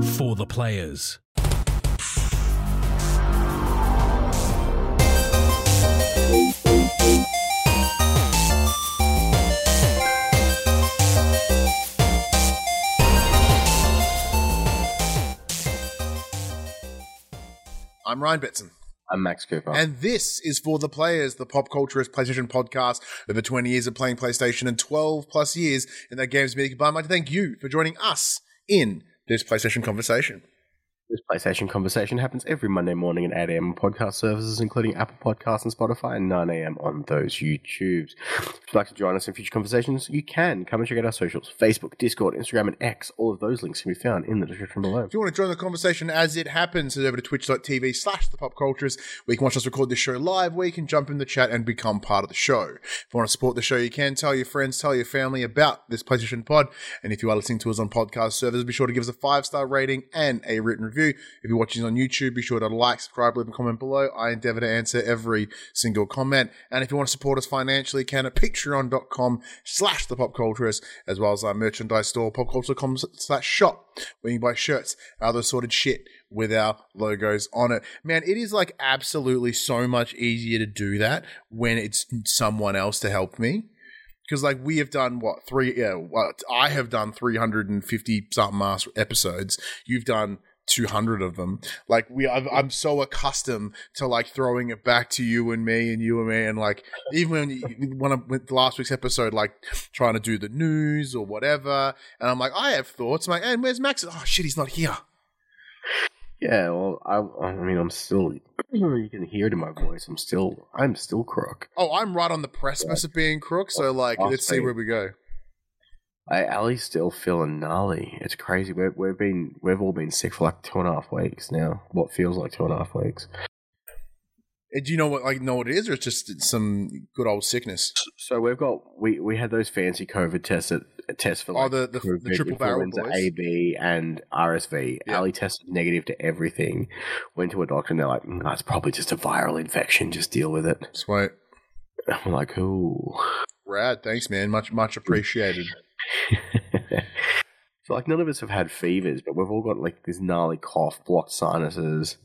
For the players. I'm Ryan Betson. I'm Max Cooper. And this is For the Players, the pop culturist PlayStation podcast. Over 20 years of playing PlayStation and 12 plus years in that games media. I'd like to thank you for joining us in this PlayStation conversation. This PlayStation conversation happens every Monday morning at 8 a.m. on podcast services, including Apple Podcasts and Spotify, and 9 a.m. on those YouTubes. If you'd like to join us in future conversations, you can. Come and check out our socials. Facebook, Discord, Instagram, and X. All of those links can be found in the description below. If you want to join the conversation as it happens, head over to twitch.tv/thepopculturist, where you can watch us record this show live, where you can jump in the chat and become part of the show. If you want to support the show, you can tell your friends, tell your family about this PlayStation pod. And if you are listening to us on podcast services, be sure to give us a 5-star rating and a written review. If you're watching on YouTube, be sure to like, subscribe, leave a comment below. I endeavor to answer every single comment. And if you want to support us financially, you can at patreon.com/thepopculturist, as well as our merchandise store, popculture.com/shop, where you can buy shirts, other sorted shit with our logos on it. Man, it is like absolutely so much easier to do that when it's someone else to help me. Because like we have done I have done 350 something episodes. You've done 200 of them. Like I'm so accustomed to like throwing it back to you and me, and like even when with last week's episode, like trying to do the news or whatever, and I'm like, I have thoughts. I'm like, and where's Max? Oh shit, he's not here. Yeah, well, I mean, I'm still. You can hear it in my voice. I'm still crook. Oh, I'm right on the precipice of being crook. So like, let's see where we go. Ali's still feeling gnarly. It's crazy. We've all been sick for like 2.5 weeks now. What feels like 2.5 weeks. Do you know what it is, or it's just some good old sickness? So we had those fancy COVID tests for like the triple barrel boys, AB and RSV. Yeah. Ali tested negative to everything. Went to a doctor and they're like, it's probably just a viral infection. Just deal with it. Sweet. I'm like, ooh, rad. Thanks, man. Much appreciated. So like none of us have had fevers, but we've all got like this gnarly cough, blocked sinuses.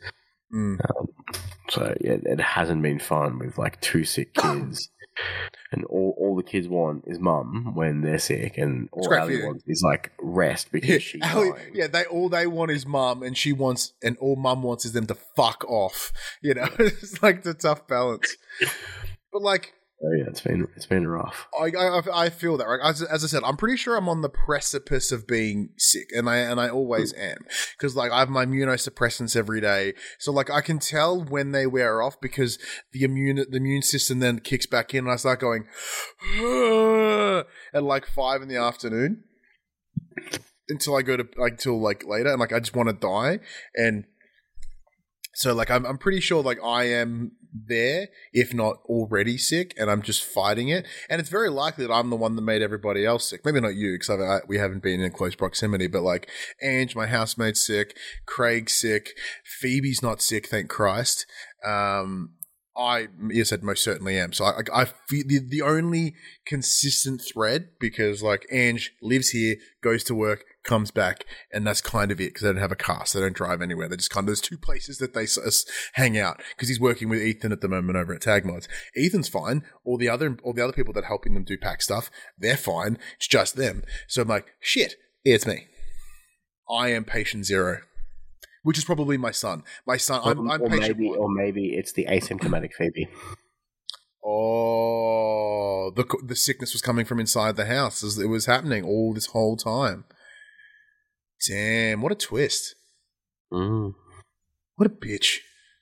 So yeah, it hasn't been fun with like 2 sick kids, and all the kids want is mum when they're sick, and all Ali wants is like rest because she's dying. Yeah, they want is mum, and all mum wants is them to fuck off. You know, it's like the tough balance. But like. Oh yeah, it's been rough. I feel that, right? As I said, I'm pretty sure I'm on the precipice of being sick, and I always am, because like I have my immunosuppressants every day, so like I can tell when they wear off because the immune system then kicks back in, and I start going at like 5 in the afternoon until I go to till later, and like I just want to die, and so like I'm pretty sure like I am there, if not already sick, and I'm just fighting it. And it's very likely that I'm the one that made everybody else sick. Maybe not you, because we haven't been in close proximity, but like Ange, my housemate's sick, Craig's sick, Phoebe's not sick, thank Christ. I said most certainly am. So I feel the only consistent thread, because like Ange lives here, goes to work, comes back, and that's kind of it, because they don't have a car, so they don't drive anywhere. They just there's 2 places that they hang out, because he's working with Ethan at the moment over at Tag Mods. Ethan's fine. All the other people that are helping them do pack stuff, they're fine. It's just them. So I'm like, shit, it's me. I am patient zero. Which is probably my son. I'm patient. Maybe it's the asymptomatic Phoebe. Oh, the sickness was coming from inside the house. It was happening all this whole time. Damn, what a twist. What a bitch.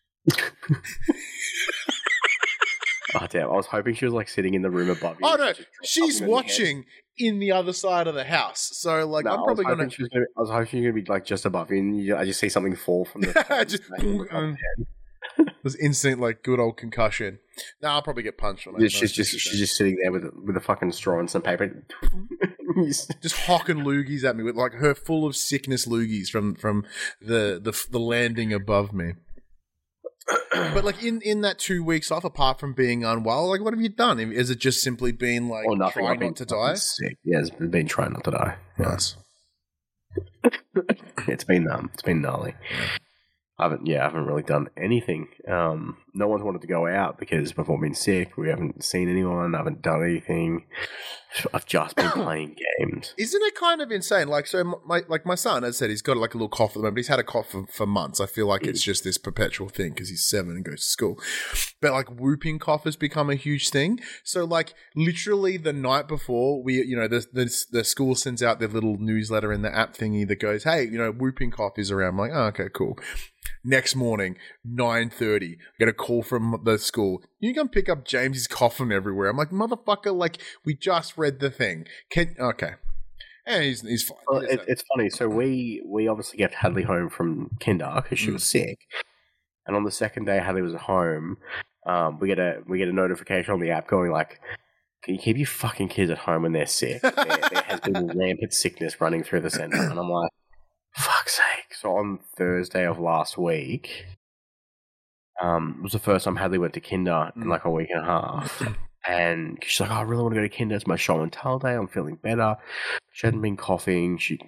Oh, damn. I was hoping she was like sitting in the room above you. Oh, no. She's watching in the other side of the house. So, like, I'm probably going to. I was hoping she was going to be like just above you, and I just see something fall from the. Just. It was instant, like, good old concussion. No, I'll probably get punched on it. She's just sitting there with a fucking straw and some paper. Just hocking loogies at me with like her full of sickness loogies from the landing above me. But like in that 2 weeks off, apart from being unwell, like what have you done? Is it just simply been like trying not to die? Sick. Yeah, it's been trying not to die. Nice. It's been gnarly. I haven't really done anything. No one's wanted to go out because we've all been sick. We haven't seen anyone. I haven't done anything. I've just been playing games. Isn't it kind of insane? Like, so my son, as I said, he's got like a little cough at the moment. He's had a cough for months. I feel like it's just this perpetual thing because he's 7 and goes to school. But like whooping cough has become a huge thing. So like literally the night before, the school sends out their little newsletter in the app thingy that goes, hey, whooping cough is around. I'm like, oh, okay, cool. Next morning, 9:30, I get a call from the school. You can pick up James, he's coughing everywhere. I'm like, motherfucker, like, we just read the thing. Okay. And he's fine. Well, it's funny. So we obviously kept Hadley home from kinder because she was sick. And on the second day Hadley was at home, we get a notification on the app going like, can you keep your fucking kids at home when they're sick? There has been rampant sickness running through the centre. And I'm like, fuck's sake. So on Thursday of last week, it was the first time Hadley went to kinder in like a week and a half. And she's like, oh, I really want to go to kinder. It's my show and tell day. I'm feeling better. She hadn't been coughing. She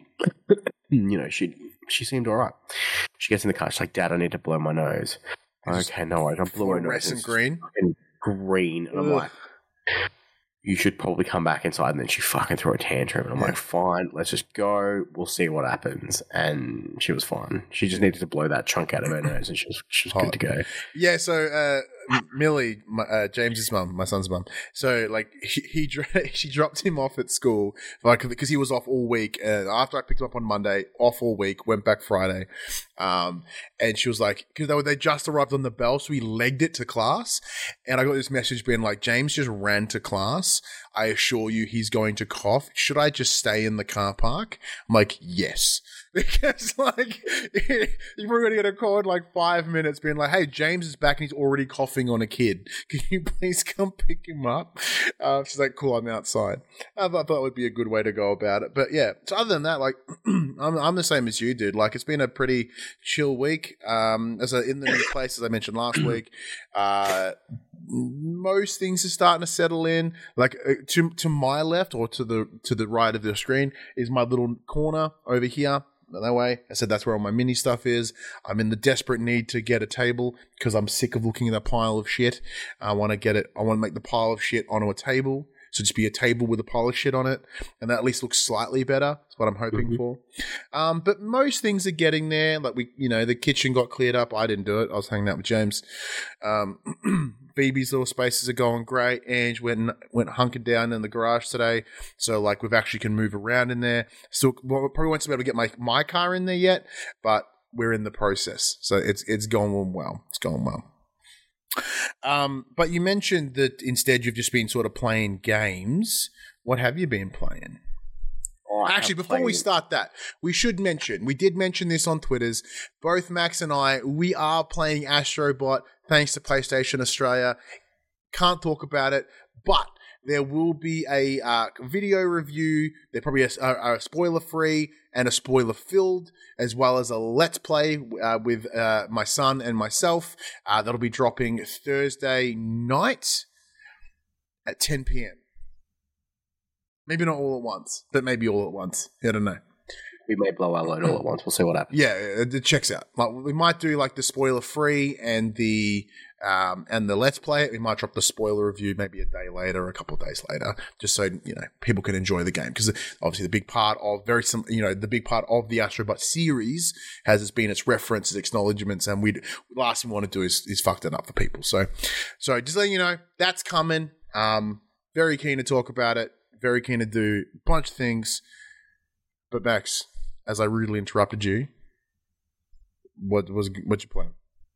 seemed all right. She gets in the car. She's like, Dad, I need to blow my nose. Okay, no worries. I'm blowing my nose. Fluorescent green? Green. And I'm like, you should probably come back inside. And then she fucking threw a tantrum. And I'm like, fine, let's just go. We'll see what happens. And she was fine. She just needed to blow that chunk out of her nose and she was good to go. Yeah, so Millie, James's mum, my son's mum. So like she dropped him off at school like because he was off all week. After I picked him up on Monday, off all week, went back Friday, and she was like, because they just arrived on the bell, so we legged it to class. And I got this message being like, James just ran to class. I assure you, he's going to cough. Should I just stay in the car park? I'm like, yes. Because, like, you're going to get a call in like 5 minutes being like, hey, James is back and he's already coughing on a kid. Can you please come pick him up? She's like, cool, I'm outside. I thought that would be a good way to go about it. But yeah, so other than that, like, I'm the same as you, dude. Like, it's been a pretty chill week. In the new place, as I mentioned last week, most things are starting to settle in. Like to my left or to the right of the screen is my little corner over here. That way, I said that's where all my mini stuff is. I'm in the desperate need to get a table because I'm sick of looking at a pile of shit. I want to make the pile of shit onto a table. So just be a table with a pile of shit on it, and that at least looks slightly better. That's what I'm hoping for. But most things are getting there. Like the kitchen got cleared up. I didn't do it. I was hanging out with James. Phoebe's little spaces are going great. Ange went hunkered down in the garage today, so like we've actually can move around in there. Still, probably won't be able to get my car in there yet, but we're in the process. So it's going well. It's going well. But you mentioned that instead you've just been sort of playing games. What have you been playing? Actually, before we start that, we did mention this on Twitters. Both Max and I, we are playing Astrobot thanks to PlayStation Australia. Can't talk about it, but there will be a video review. There probably a spoiler-free and a spoiler-filled, as well as a Let's Play with my son and myself. That'll be dropping Thursday night at 10 p.m. Maybe not all at once, but maybe all at once. I don't know. We may blow our load all at once. We'll see what happens. Yeah, it checks out. Like we might do like the spoiler-free and the Let's Play. We might drop the spoiler review maybe a day later or a couple of days later, just so people can enjoy the game. Because obviously the big part of the big part of the Astrobot series has been its references, acknowledgements, and the last thing we want to do is fuck that up for people. So just letting you know that's coming. Very keen to talk about it. Very keen to do a bunch of things. But Max, as I rudely interrupted you, what's your plan?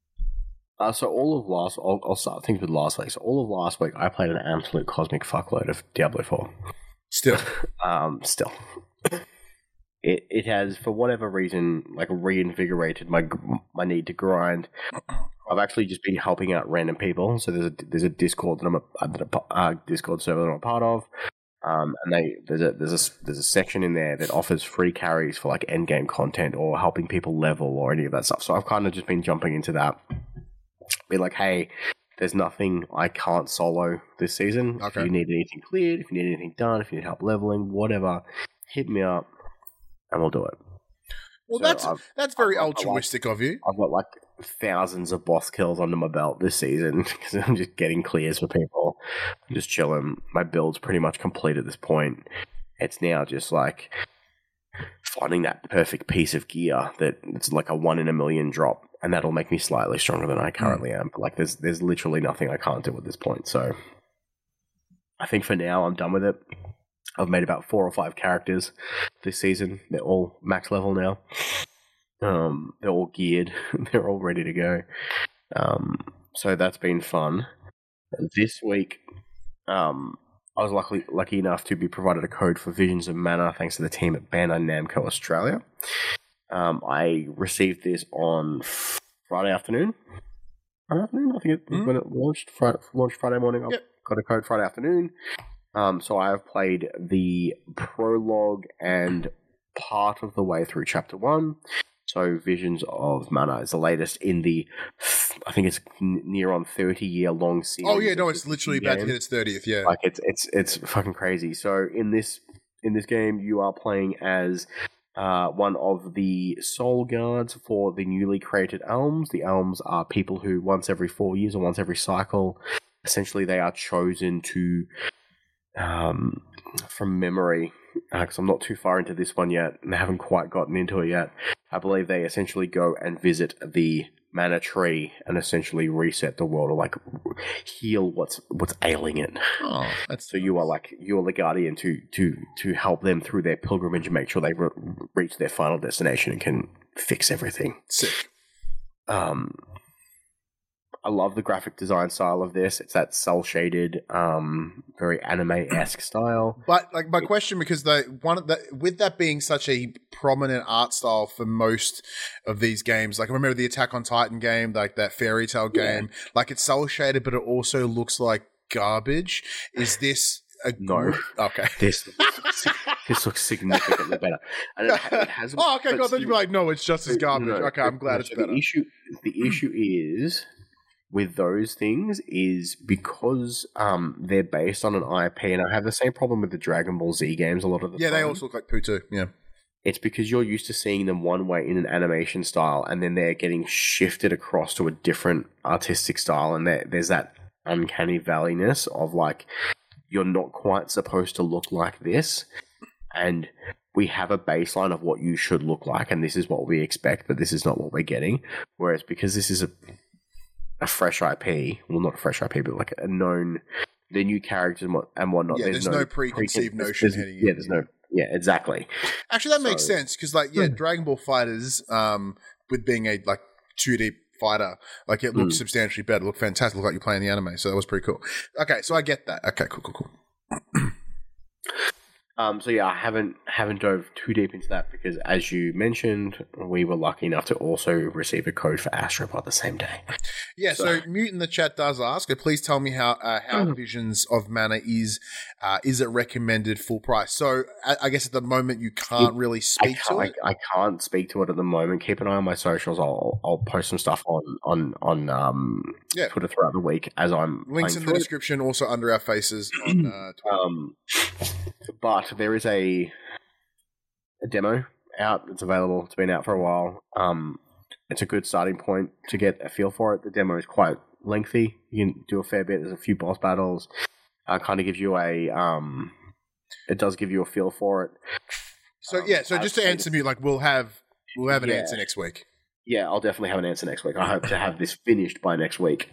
So all of I'll start things with last week. So all of last week, I played an absolute cosmic fuckload of Diablo 4. Still. It has, for whatever reason, like reinvigorated my need to grind. I've actually just been helping out random people. So there's a Discord Discord server that I'm a part of. And there's a section in there that offers free carries for like end game content or helping people level or any of that stuff. So I've kind of just been jumping into that. Be like, hey, there's nothing I can't solo this season. Okay. If you need anything cleared, if you need anything done, if you need help leveling, whatever, hit me up and we'll do it. Well, So that's very I've got, altruistic of you. I've got like thousands of boss kills under my belt this season because I'm just getting clears for people. I'm just chilling. My build's pretty much complete at this point. It's now just like finding that perfect piece of gear that it's like a 1 in a million drop, and that'll make me slightly stronger than I currently am. But like, there's literally nothing I can't do at this point. So I think for now I'm done with it. I've made about 4 or 5 characters this season. They're all max level now. They're all geared. They're all ready to go. So that's been fun. This week, I was lucky enough to be provided a code for Visions of Mana thanks to the team at Bandai Namco Australia. I received this on Friday afternoon. I think it was when it launched Friday morning. I got a code Friday afternoon. So I have played the prologue and part of the way through Chapter 1. So Visions of Mana is the latest in the, I think it's near on 30-year long series. Oh yeah, no, it's literally about to hit its 30th. Yeah, like it's fucking crazy. So in this game, you are playing as one of the soul guards for the newly created Elms. The Elms are people who once every 4 years or once every cycle, essentially they are chosen to, from memory, because I'm not too far into this one yet, and I haven't quite gotten into it yet. I believe they essentially go and visit the mana tree and essentially reset the world, or like heal what's ailing it. Oh, that's so you're the guardian to help them through their pilgrimage and make sure they reach their final destination and can fix everything. Sick. I love the graphic design style of this. It's that cel shaded, very anime-esque style. But like my question, because with that being such a prominent art style for most of these games, like I remember the Attack on Titan game, like that Fairy Tail game, like it's cel shaded, but it also looks like garbage. Is this no? Okay, this looks significantly better. And it has. Oh, okay. I thought you'd be like, no, it's just as garbage. No, okay, I'm glad it's better. The issue is, with those things is because they're based on an IP, and I have the same problem with the Dragon Ball Z games a lot of the time. Yeah, they also look like poo too, yeah. It's because you're used to seeing them one way in an animation style, and then they're getting shifted across to a different artistic style, and there's that uncanny valleyness of like, you're not quite supposed to look like this, and we have a baseline of what you should look like, and this is what we expect, but this is not what we're getting. Whereas because this is a fresh IP, well, not a fresh IP, but like a known, the new characters and whatnot. Yeah, there's no preconceived notion heading in. Yeah, there's no. Yeah, exactly. Actually, that makes sense because, like, Dragon Ball FighterZ, with being a like 2D fighter, like it looks substantially better, looked fantastic, looked like you're playing the anime, so that was pretty cool. Okay, so I get that. Okay, cool. So yeah, I haven't dove too deep into that because, as you mentioned, we were lucky enough to also receive a code for Astropod the same day. Yeah, so Mute in the chat does ask, please tell me how Visions of Mana is it recommended full price? So I guess at the moment you can't really speak to it. I can't speak to it at the moment. Keep an eye on my socials. I'll post some stuff on Twitter throughout the week as I'm links in the description, also under our faces on Twitter. But there is a demo out. It's available. It's been out for a while. It's a good starting point to get a feel for it. The demo is quite lengthy. You can do a fair bit. There's a few boss battles. Kind of gives you it does give you a feel for it. So so just to answer me, like we'll have an answer next week. Yeah, I'll definitely have an answer next week. I hope to have this finished by next week.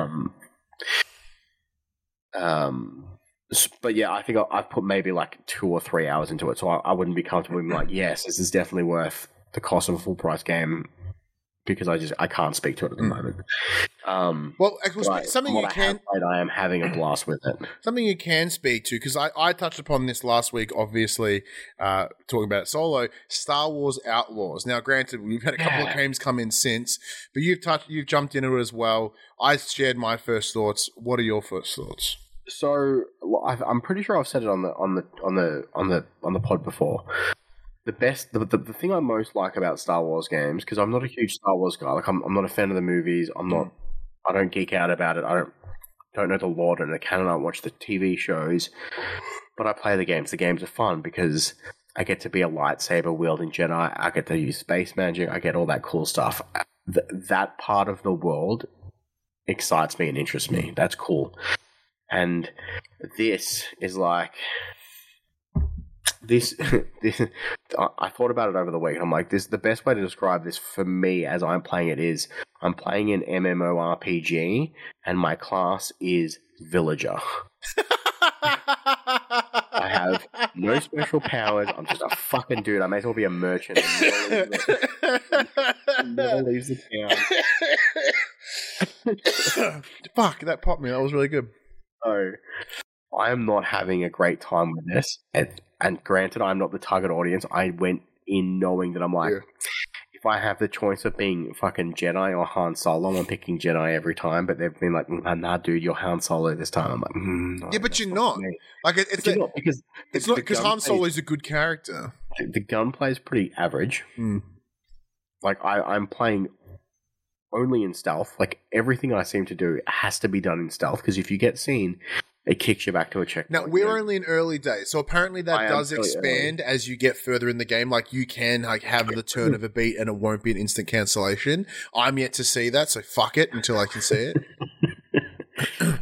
But yeah, I think I've put maybe like 2 or 3 hours into it, so I wouldn't be comfortable being like, yes, this is definitely worth the cost of a full price game, because I can't speak to it at the moment. Something you can. I am having a blast with it. Something you can speak to, because I touched upon this last week, obviously, talking about it solo. Star Wars Outlaws. Now, granted, we've had a couple of games come in since, but you've jumped into it as well. I shared my first thoughts. What are your first thoughts? So I'm pretty sure I've said it on the pod before. The thing I most like about Star Wars games, because I'm not a huge Star Wars guy. Like I'm not a fan of the movies. I don't geek out about it. I don't know the lore, and the canon. I don't watch the TV shows, but I play the games. The games are fun because I get to be a lightsaber wielding Jedi. I get to use space magic. I get all that cool stuff. That part of the world excites me and interests me. That's cool. And this is like this. I thought about it over the week. And I'm like, this. The best way to describe this for me as I'm playing it is I'm playing an MMORPG, and my class is villager. I have no special powers. I'm just a fucking dude. I may as well be a merchant. Never leaves the town. Fuck, that popped me. That was really good. So, I am not having a great time with this. And granted, I'm not the target audience. I went in knowing that I'm like, if I have the choice of being fucking Jedi or Han Solo, I'm picking Jedi every time. But they've been like, nah, dude, you're Han Solo this time. I'm like, no, yeah, but you're not. Me. Like, you're not because Han Solo is a good character. The gunplay is pretty average. Mm. Like, I'm playing only in stealth. Like, everything I seem to do has to be done in stealth, because if you get seen, it kicks you back to a checkpoint. Now, we're only in early days, so apparently that does expand as you get further in the game. Like, you can like have the turn of a beat and it won't be an instant cancellation. I'm yet to see that, so fuck it until I can see it.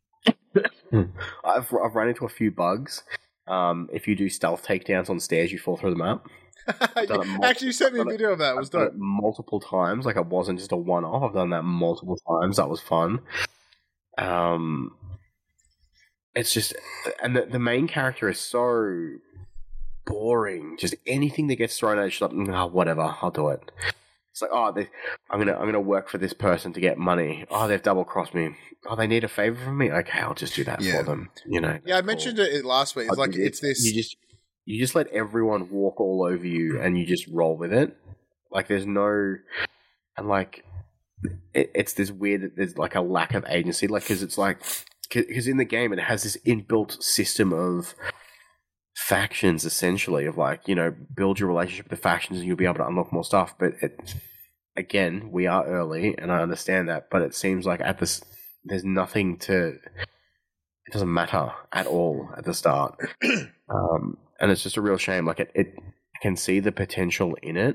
I've run into a few bugs. If you do stealth takedowns on stairs, you fall through the map. Actually, you sent me a video of that. It was dope. Multiple times. Like, it wasn't just a one-off. I've done that multiple times. That was fun. It's just, and the main character is so boring. Just anything that gets thrown at you, she's like, whatever, I'll do it. It's like, I'm gonna work for this person to get money. Oh, they've double crossed me. Oh, they need a favor from me. Okay, I'll just do that for them. You know. Yeah, I mentioned it last week. It's like it's this. You just let everyone walk all over you, and you just roll with it. Like, there's no, and like, it's this weird that there's like a lack of agency. Like, because it's like. Because in the game, it has this inbuilt system of factions, essentially, of like, you know, build your relationship with the factions and you'll be able to unlock more stuff. But again, we are early, and I understand that, but it seems like there's nothing to, it doesn't matter at all at the start. And it's just a real shame. Like, I can see the potential in it.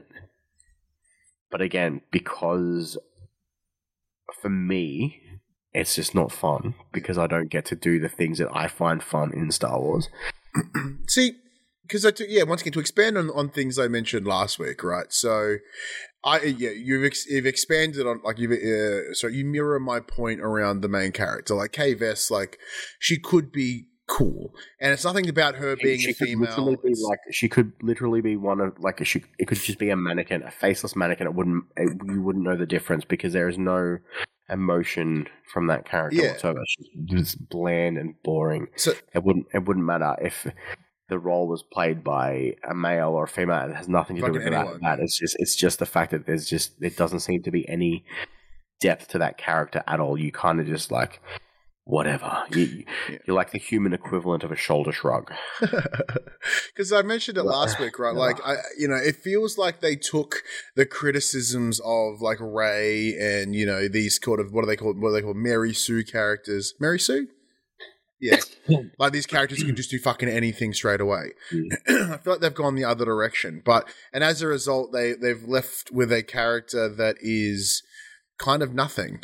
But again, because for me, it's just not fun, because I don't get to do the things that I find fun in Star Wars. See, because once again, to expand on things I mentioned last week, right? So, you've expanded on, like, you mirror my point around the main character. Like, Kay Vess, like, she could be cool, and it's nothing about her being a female. She could literally be one of, like, it could just be a mannequin, a faceless mannequin. You wouldn't know the difference, because there is no emotion from that character whatsoever. She's just bland and boring. So it wouldn't matter if the role was played by a male or a female. It has nothing to do with that. It's just the fact that there doesn't seem to be any depth to that character at all. You kind of just like, whatever. You're like the human equivalent of a shoulder shrug. Because I mentioned it last week, right? Like, it feels like they took the criticisms of like Rey and, you know, these kind of, what do they call Mary Sue characters? Mary Sue? Yeah. Like, these characters who can just do fucking anything straight away. I feel like they've gone the other direction. And as a result, they've left with a character that is kind of nothing.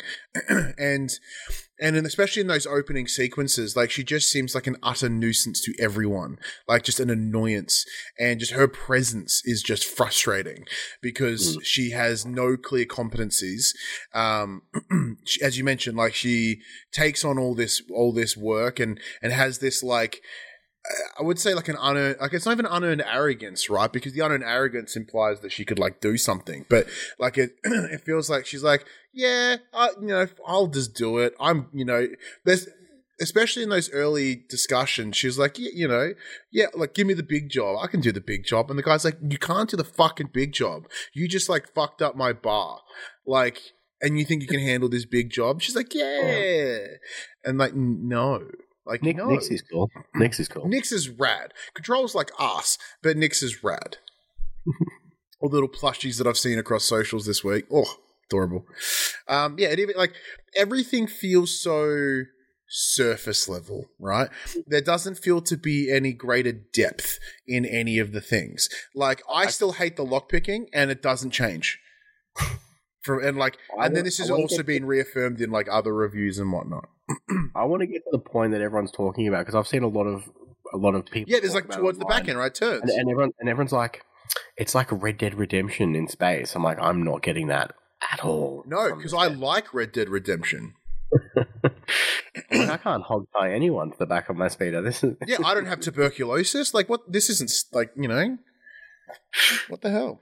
And especially in those opening sequences, like, she just seems like an utter nuisance to everyone, like just an annoyance, and just her presence is just frustrating because she has no clear competencies. As you mentioned, like, she takes on all this work and has this, like, I would say, like, an unearned, like, it's not even unearned arrogance, right? Because the unearned arrogance implies that she could, like, do something. But, like, it feels like she's like, yeah, I'll just do it. There's, especially in those early discussions, she's like, like, give me the big job. I can do the big job. And the guy's like, you can't do the fucking big job. You just, like, fucked up my bar. Like, and you think you can handle this big job? She's like, yeah. And, like, no. Like, Nix is cool. Nix is cool. Nix is rad. Control's like ass, but Nix is rad. All the little plushies that I've seen across socials this week. Oh, adorable. It even, like, everything feels so surface level, right? There doesn't feel to be any greater depth in any of the things. Like, I still hate the lockpicking, and it doesn't change. And then this has also been reaffirmed in like other reviews and whatnot. I want to get to the point that everyone's talking about, because I've seen a lot of people. Yeah, there's like towards the back end, right? Turns. And everyone's like, it's like Red Dead Redemption in space. I'm like, I'm not getting that at all. No, because I like Red Dead Redemption. I can't hog tie anyone to the back of my speeder. This is yeah, I don't have tuberculosis. Like, what? This isn't like, you know, what the hell?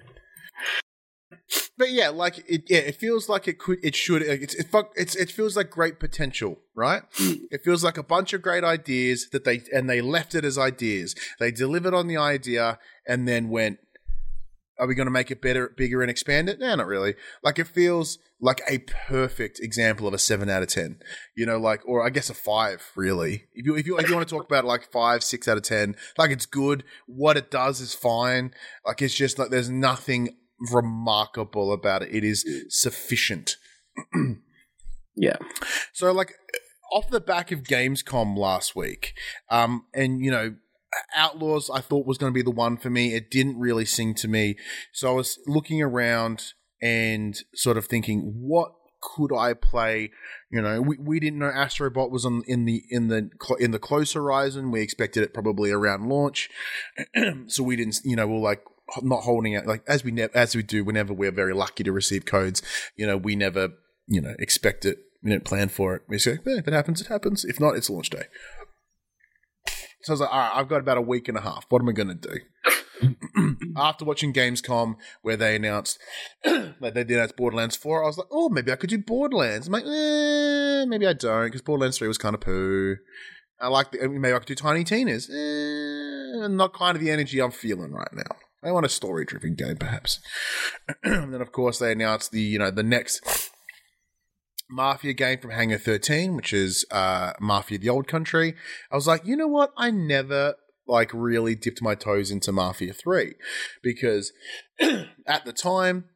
But yeah, like it feels like it feels like great potential, right? It feels like a bunch of great ideas that they left it as ideas. They delivered on the idea and then went, are we going to make it better, bigger, and expand it? No, not really. Like, it feels like a perfect example of a 7 out of 10. You know, like, or I guess a 5, really. If you want to talk about like 5, 6 out of 10, like, it's good. What it does is fine. Like, it's just like there's nothing remarkable about it. It is sufficient. Yeah. So, like, off the back of Gamescom last week, and you know, Outlaws I thought was going to be the one for me. It didn't really sing to me, so I was looking around and sort of thinking, what could I play? You know, we didn't know Astro Bot was in the close horizon. We expected it probably around launch, so we didn't. You know, we're like not holding out, like as we do whenever we're very lucky to receive codes. You know, we never expect it. We didn't plan for it. We say, if it happens, it happens. If not, it's launch day. So I was like, all right, I've got about a week and a half. What am I going to do? After watching Gamescom, where they announced Borderlands 4, I was like, oh, maybe I could do Borderlands. I'm like, maybe I don't, because Borderlands 3 was kind of poo. Maybe I could do Tiny Tina's. Not kind of the energy I'm feeling right now. I want a story-driven game, perhaps. And then, of course, they announced the next Mafia game from Hangar 13, which is Mafia: The Old Country. I was like, you know what? I never like really dipped my toes into Mafia 3 because at the time,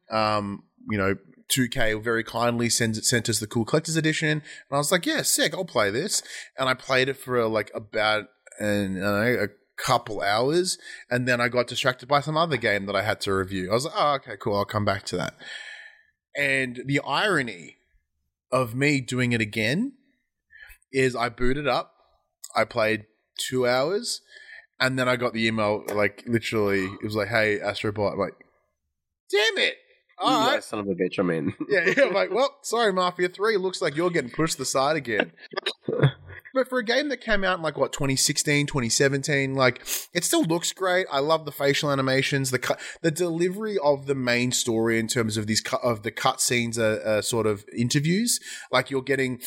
2K very kindly sent us the Cool Collector's Edition, and I was like, yeah, sick, I'll play this. And I played it for like about a couple hours, and then I got distracted by some other game that I had to review. I was like, oh, okay, cool, I'll come back to that. And the irony of me doing it again is I booted up, I played 2 hours, and then I got the email, like, literally, it was like, hey, Astrobot. I'm like, damn it! All right. Son of a bitch, I'm in. Yeah, I'm like, well, sorry, Mafia 3, looks like you're getting pushed to the side again. But for a game that came out in, like, 2016, 2017, like, it still looks great. I love the facial animations. The delivery of the main story in terms of the cutscenes are sort of interviews. Like, you're getting,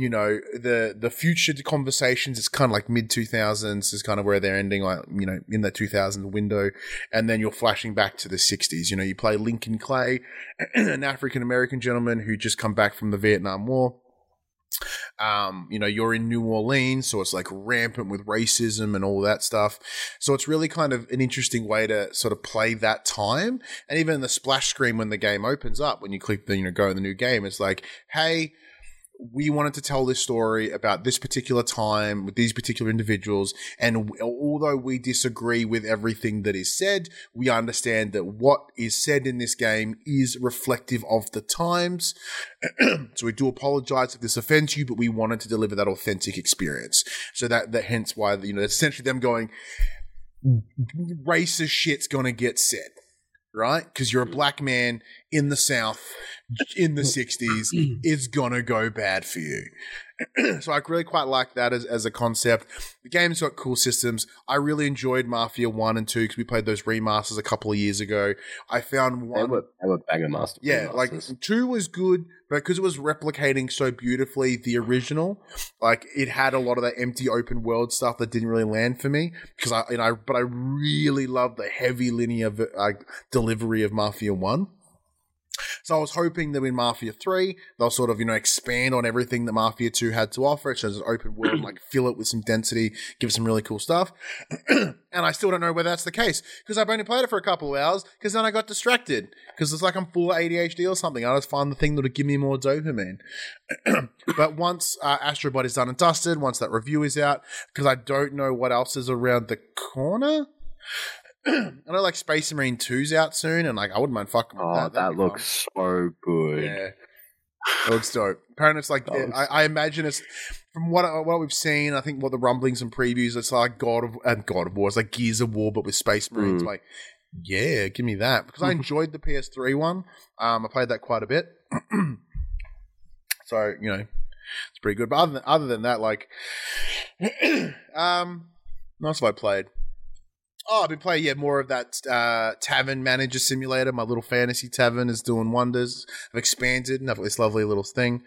the future conversations. It's kind of like mid-2000s is kind of where they're ending, like, in the 2000 window. And then you're flashing back to the 60s. You play Lincoln Clay, an African-American gentleman who just come back from the Vietnam War. You're in New Orleans, so it's like rampant with racism and all that stuff. So it's really kind of an interesting way to sort of play that time. And even in the splash screen when the game opens up, when you click the, go in the new game, it's like, hey, we wanted to tell this story about this particular time with these particular individuals. And although we disagree with everything that is said, we understand that what is said in this game is reflective of the times. So we do apologize if this offends you, but we wanted to deliver that authentic experience. So that hence why, it's essentially them going, racist shit's going to get said. Right? Because you're a black man in the South in the 60s. It's going to go bad for you. So I really quite like that as a concept. The game's got cool systems. I really enjoyed Mafia 1 and 2 because we played those remasters a couple of years ago. I found 1... They were banger masters. Yeah, like 2 was good, but because it was replicating so beautifully the original, like it had a lot of that empty open world stuff that didn't really land for me. Because I really love the heavy linear delivery of Mafia 1. So I was hoping that in Mafia 3, they'll sort of, expand on everything that Mafia 2 had to offer. So it's an open world, like fill it with some density, give it some really cool stuff. And I still don't know whether that's the case because I've only played it for a couple of hours because then I got distracted because it's like I'm full of ADHD or something. I just find the thing that'll give me more dopamine. But once Astro Bot is done and dusted, once that review is out, because I don't know what else is around the corner. I know like Space Marine 2's out soon, and like I wouldn't mind fucking with that. That looks so good. Yeah, it looks dope. Apparently, it's like I imagine it's from what we've seen. I think what the rumblings and previews, it's like God of War. It's like Gears of War, but with Space Marines. Like, yeah, give me that because I enjoyed the PS3 one. I played that quite a bit, so it's pretty good. But other than that, like, what else have I played? Oh, I've been playing, more of that Tavern Manager Simulator. My little fantasy tavern is doing wonders. I've expanded and I've got this lovely little thing.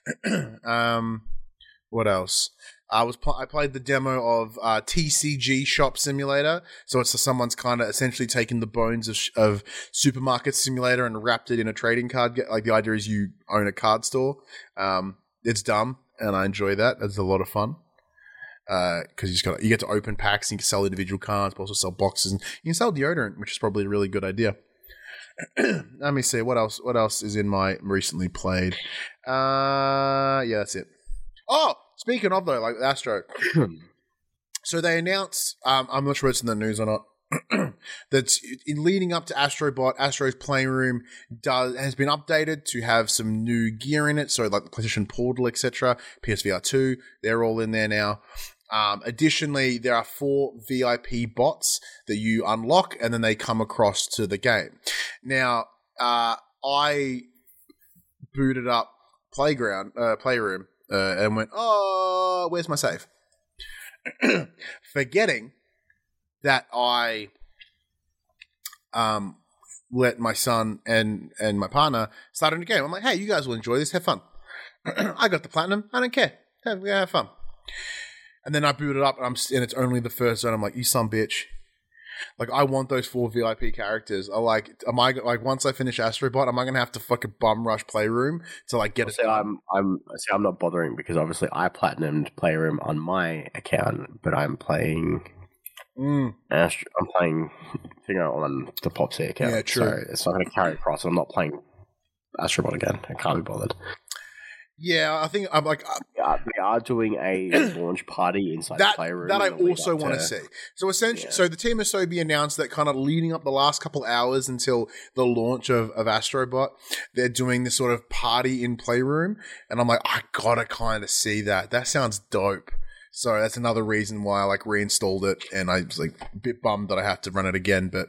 What else? I played the demo of TCG Shop Simulator. So it's someone's kind of essentially taken the bones of Supermarket Simulator and wrapped it in a trading card. Like the idea is you own a card store. It's dumb, and I enjoy that. It's a lot of fun. Because you get to open packs and you can sell individual cards, but also sell boxes, and you can sell deodorant, which is probably a really good idea. Let me see what else is in my recently played. Yeah, that's it. Oh, speaking of though, like Astro, so they announced. I'm not sure it's in the news or not. That's in leading up to Astrobot, Astro's Playroom has been updated to have some new gear in it. So like the PlayStation Portal, etc., PSVR 2, they're all in there now. Additionally, there are 4 VIP bots that you unlock, and then they come across to the game. Now, I booted up Playroom, and went, "Oh, where's my save?" Forgetting that I let my son and my partner start a new game. I'm like, "Hey, you guys will enjoy this. Have fun." I got the platinum. I don't care. Have fun. And then I boot it up, and it's only the first zone. I'm like, "You son of a bitch!" Like, I want those 4 VIP characters. Once I finish Astrobot, am I gonna have to fucking bum rush Playroom to like get it? I'm not bothering because obviously I platinumed Playroom on my account, but I'm playing. I'm playing on the Popsy account. Yeah, true. So it's not going to carry across. I'm not playing Astrobot again. I can't be bothered. Yeah, I think I'm like they are doing a launch party inside the Playroom. That I also want to see. So essentially, so the team Asobi announced that kind of leading up the last couple hours until the launch of Astrobot, they're doing this sort of party in Playroom, and I'm like, I gotta kind of see that. That sounds dope. So that's another reason why I like reinstalled it, and I was like a bit bummed that I have to run it again, but.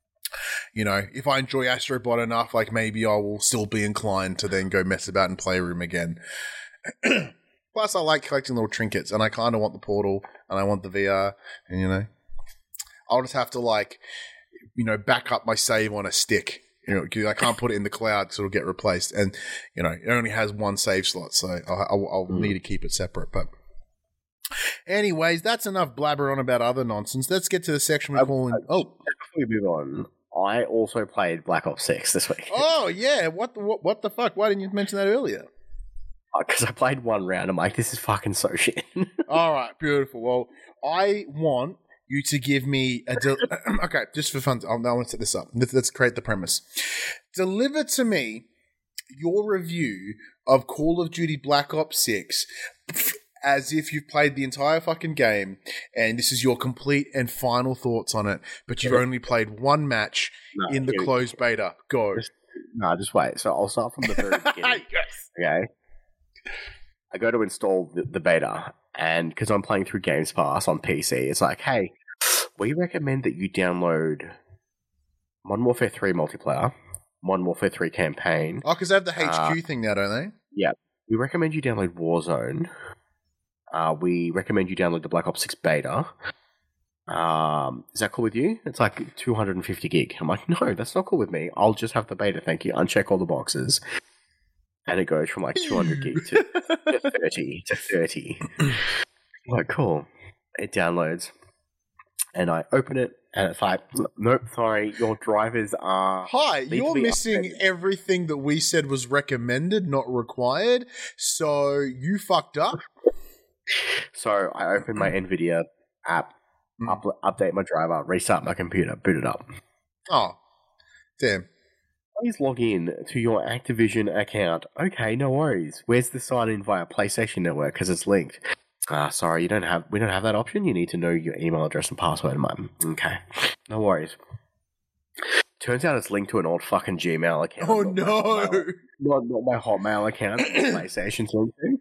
If I enjoy Astrobot enough, like maybe I will still be inclined to then go mess about in Playroom again. Plus, I like collecting little trinkets, and I kind of want the Portal, and I want the VR, and I'll just have to back up my save on a stick. I can't put it in the cloud because it'll get replaced, and it only has one save slot, so I'll need to keep it separate. But anyways, that's enough blabber on about other nonsense. Let's get to the section we're calling. Before we move on. I also played Black Ops 6 this week. Oh, yeah. What the fuck? Why didn't you mention that earlier? Because I played one round. I'm like, this is fucking so shit. All right. Beautiful. Well, I want you to give me a... okay, just for fun. I want to set this up. Let's create the premise. Deliver to me your review of Call of Duty Black Ops 6 as if you've played the entire fucking game and this is your complete and final thoughts on it, but you've only played one match in the closed beta. Go. Just wait. So I'll start from the very beginning. Yes. Okay. I go to install the beta, and because I'm playing through Games Pass on PC, it's like, hey, we recommend that you download Modern Warfare 3 multiplayer, Modern Warfare 3 campaign. Oh, because they have the HQ thing now, don't they? Yeah. We recommend you download Warzone. We recommend you download the Black Ops 6 beta. Is that cool with you? It's like 250 gig. I'm like, no, that's not cool with me. I'll just have the beta, thank you. Uncheck all the boxes. And it goes from like 200 gig to 30. I'm like, cool. It downloads. And I open it, And it's like, nope, sorry, your drivers are... Hi, you're missing everything that we said was recommended, not required, so you fucked up. So I opened my NVIDIA app, update my driver, restart my computer, boot it up. Oh, damn. Please log in to your Activision account. Okay, no worries. Where's the sign in via PlayStation Network? Because it's linked. Sorry, we don't have that option. You need to know your email address and password. Okay, no worries. Turns out it's linked to an old fucking Gmail account. Oh no! Not my Hotmail account. PlayStation's linked to.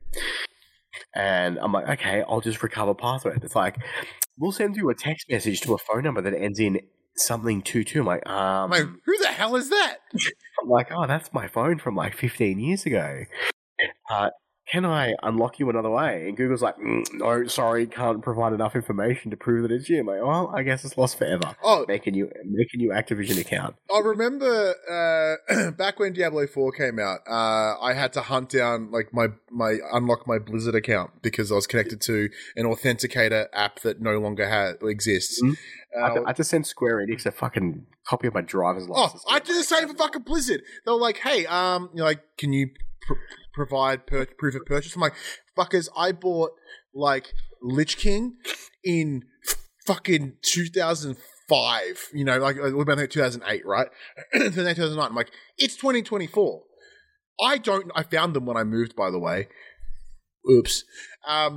And I'm like, okay, I'll just recover password. It's like, we'll send you a text message to a phone number that ends in something 22. I'm like, who the hell is that? I'm like, oh, that's my phone from like 15 years ago. Can I unlock you another way? And Google's like, no, sorry, can't provide enough information to prove that it's you. I'm like, well, I guess it's lost forever. Oh, make a new Activision account. I remember back when Diablo 4 came out, I had to hunt down like my unlock my Blizzard account because I was connected to an authenticator app that no longer exists. Mm-hmm. I had to send Square Enix a fucking copy of my driver's license. Oh, I did the same for fucking Blizzard. They were like, hey, can you provide proof of purchase? I'm like, fuckers, I bought like Lich King in fucking 2005. You know, like we're about 2008, right? 2009. I'm like, it's 2024. I found them when I moved, by the way. Oops. I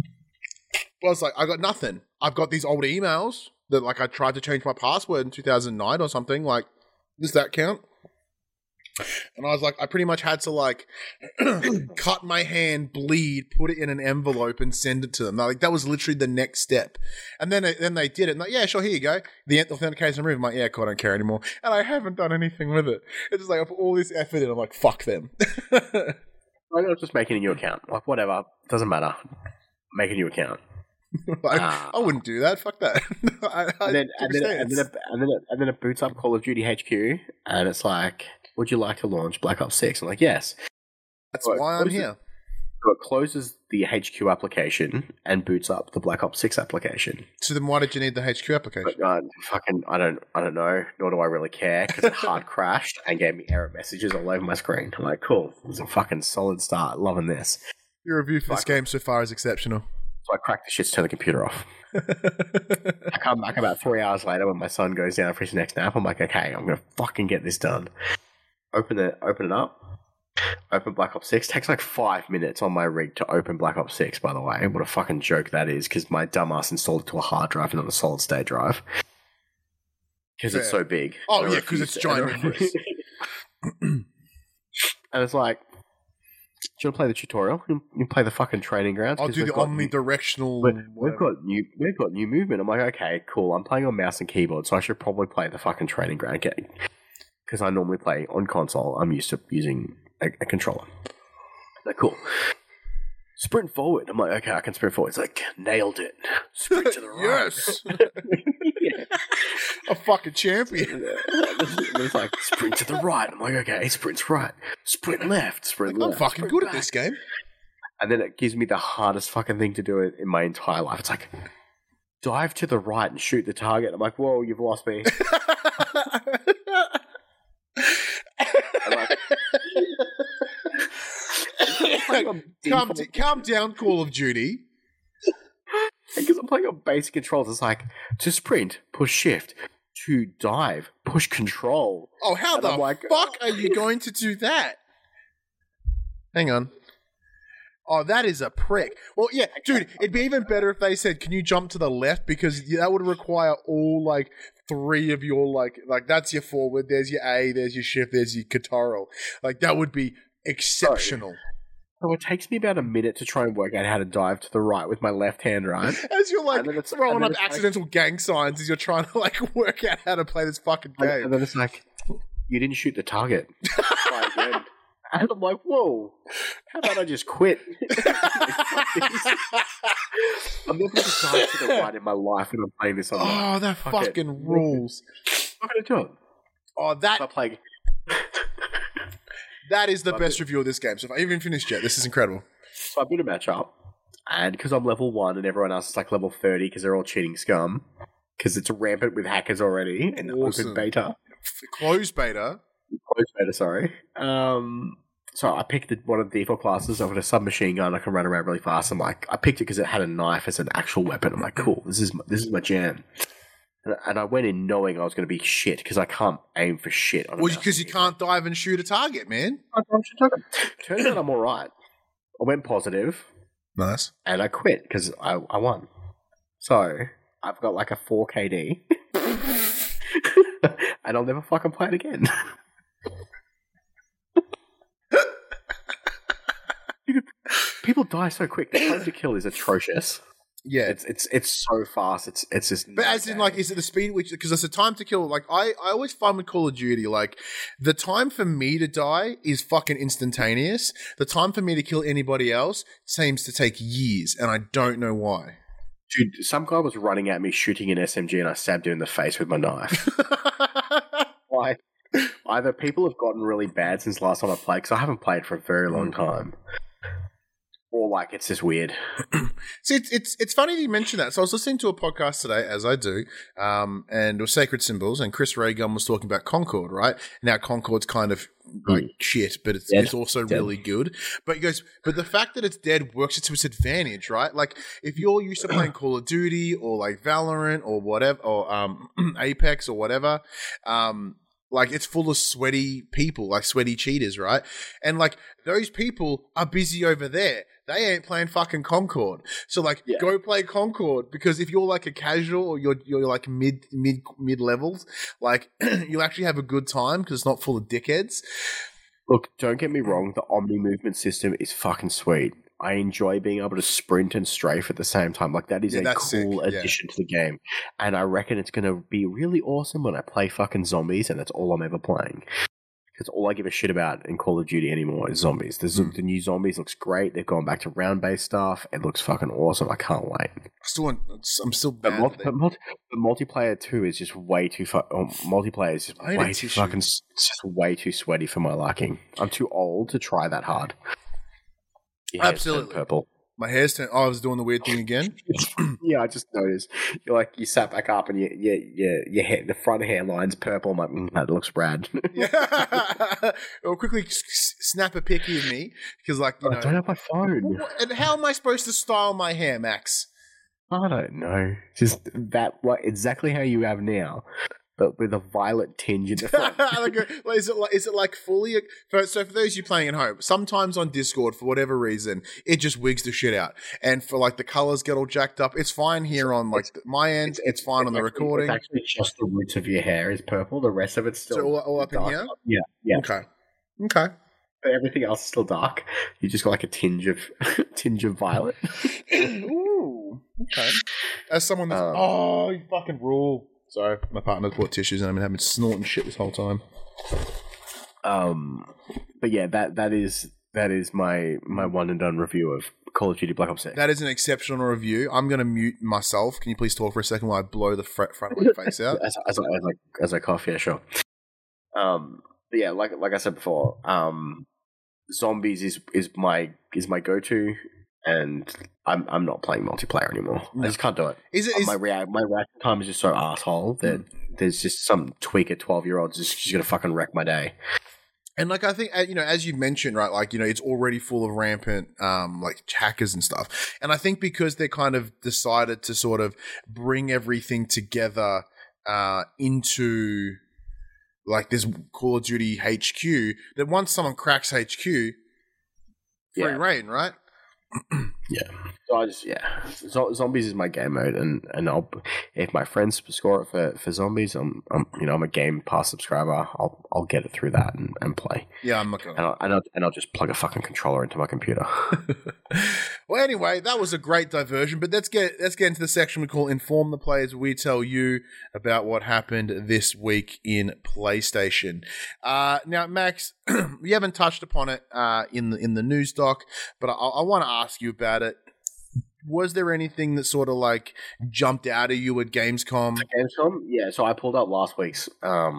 was like, I got nothing. I've got these old emails that like I tried to change my password in 2009 or something. Like, does that count? And I was like, I pretty much had to like cut my hand, bleed, put it in an envelope, and send it to them. Like that was literally the next step. And then they did it. And like, yeah, sure, here you go. The authentication removed. I'm like, yeah, cool, I don't care anymore. And I haven't done anything with it. It's just like I put all this effort in. I'm like, fuck them. Why not just make a new account? Like whatever, doesn't matter. Make a new account. I wouldn't do that. Fuck that. And then it boots up Call of Duty HQ, and it's like, would you like to launch Black Ops 6? I'm like, yes. That's why I'm here. So it closes the HQ application and boots up the Black Ops 6 application. So then why did you need the HQ application? But, I don't know, nor do I really care, because it hard crashed and gave me error messages all over my screen. I'm like, cool, it was a fucking solid start, loving this. Your review for this game so far is exceptional. So I crack the shit to turn the computer off. I come back about 3 hours later when my son goes down for his next nap. I'm like, okay, I'm going to fucking get this done. Open it up. Open Black Ops 6. Takes like 5 minutes on my rig to open Black Ops 6, by the way. What a fucking joke that is, because my dumbass installed it to a hard drive and not a solid state drive. Because it's so big. Oh, yeah, because it's ginormous. And it's like, do you want to play the tutorial? You play the fucking training grounds? I'll do the omnidirectional... We've got new movement. I'm like, okay, cool. I'm playing on mouse and keyboard, so I should probably play the fucking training ground. Because I normally play on console. I'm used to using a controller. Like, cool. Sprint forward. I'm like, okay, I can sprint forward. It's like, nailed it. Sprint to the right. Yes! A fucking champion. It's like, sprint to the right. I'm like, okay, sprint's right. Sprint left. Sprint left. I'm fucking good at this game. And then it gives me the hardest fucking thing to do in my entire life. It's like, dive to the right and shoot the target. I'm like, whoa, you've lost me. Calm down, Call of Duty. Because I'm playing on basic controls. It's like, to sprint, push shift. To dive, push control. Oh, how the fuck are you going to do that? Hang on. Oh, that is a prick. Well, yeah, dude, it'd be even better if they said, can you jump to the left? Because that would require all, like, 3 of your, like that's your forward, there's your A, there's your shift, there's your control. Like, that would be exceptional. So it takes me about a minute to try and work out how to dive to the right with my left hand, right? As you're, like, throwing up accidental gang signs as you're trying to, like, work out how to play this fucking game. And then it's like, you didn't shoot the target. Try again. And I'm like, whoa, how about I just quit? I'm never going to dive to the right in my life when I'm playing this on. Oh, that fucking rules. I'm going to do it. Oh, that... Stop playing. That is the best review of this game. So if I haven't finished yet, this is incredible. So I boot a match up, and because I'm level 1 and everyone else is like level 30 because they're all cheating scum, because it's rampant with hackers already and Awesome. open beta. Closed beta. Closed beta, sorry. So I picked one of the default classes. I've got a submachine gun. I can run around really fast. I'm like, I picked it because it had a knife as an actual weapon. I'm like, cool, this is my jam. And I went in knowing I was going to be shit because I can't aim for shit. Well, because you can't dive and shoot a target, man. Turns out I'm all right. I went positive. Nice. And I quit because I won. So I've got like a 4 KD. And I'll never fucking play it again. People die so quick. The time to kill is atrocious. Yeah, it's so fast. It's just. But as in, like, is it the speed which? Because it's the time to kill. Like, I always find with Call of Duty, like, the time for me to die is fucking instantaneous. The time for me to kill anybody else seems to take years, and I don't know why. Dude, some guy was running at me shooting an SMG, and I stabbed him in the face with my knife. Like, either people have gotten really bad since last time I played, because I haven't played for a very long time. Or like it's just weird. See, it's funny that you mention that. So I was listening to a podcast today, as I do, and it was Sacred Symbols, and Chris Ray-Gun was talking about Concord, right? Now Concord's kind of like shit, but it's also really good. But he goes, but the fact that it's dead works to its advantage, right? Like if you're used to playing Call of Duty or like Valorant or whatever, or Apex or whatever, like it's full of sweaty people, like sweaty cheaters, right? And like those people are busy over there. They ain't playing fucking Concord. So like go play Concord, because if you're like a casual or you're like mid levels, like you'll actually have a good time because it's not full of dickheads. Look, don't get me wrong, the Omni movement system is fucking sweet. I enjoy being able to sprint and strafe at the same time. Like, that is a cool addition to the game. And I reckon it's going to be really awesome when I play fucking zombies, and that's all I'm ever playing. Because all I give a shit about in Call of Duty anymore is zombies. The new zombies looks great. They've gone back to round-based stuff. It looks fucking awesome. I can't wait. I'm still bad. But multiplayer too is just way too multiplayer is just way too fucking, it's just way too sweaty for my liking. I'm too old to try that hard. Absolutely. Purple. My hair's turned. Oh, I was doing the weird thing again. Yeah, I just noticed. You sat back up and your hair, the front hairline's purple. I'm like, that looks rad. Yeah. Or quickly snap a pic of me because, like, you know, I don't have my phone. And how am I supposed to style my hair, Max? I don't know. Just that, like, exactly how you have now, but with a violet tinge in the front. Is it like fully? So for those of you playing at home, sometimes on Discord, for whatever reason, it just wigs the shit out, and for like the colors get all jacked up. It's fine here on like my end. It's fine on the recording. It's actually just the roots of your hair is purple. The rest of it's still all up in here. Yeah. Okay. But everything else is still dark. You just got like a tinge of violet. Ooh. Okay. As someone that's you fucking rule. Sorry, my partner's bought tissues and I've been having snorting shit this whole time. But yeah, that is my one and done review of Call of Duty Black Ops 6. That is an exceptional review. I'm going to mute myself. Can you please talk for a second while I blow the front of my face out? as I cough, yeah, sure. But yeah, like I said before, zombies is my go-to. And I'm not playing multiplayer anymore. No. I just can't do it. My reaction time is just so asshole that there's just some tweaker 12-year-old just gonna fucking wreck my day. And like I think, you know, as you mentioned, right, like, you know, it's already full of rampant like hackers and stuff. And I think because they kind of decided to sort of bring everything together into like this Call of Duty HQ, that once someone cracks HQ, free reign, right? So zombies is my game mode, and I'll, if my friends score it for zombies, I'm a Game Pass subscriber. I'll get it through that and play. Yeah, I'm not gonna. And I'll just plug a fucking controller into my computer. Well, anyway, that was a great diversion, but let's get into the section we call Inform the Players. We tell you about what happened this week in PlayStation. Now, Max, we haven't touched upon it in the news doc, but I want to ask you about it. Was there anything that sort of like jumped out at you at Gamescom? Yeah. So I pulled up last week's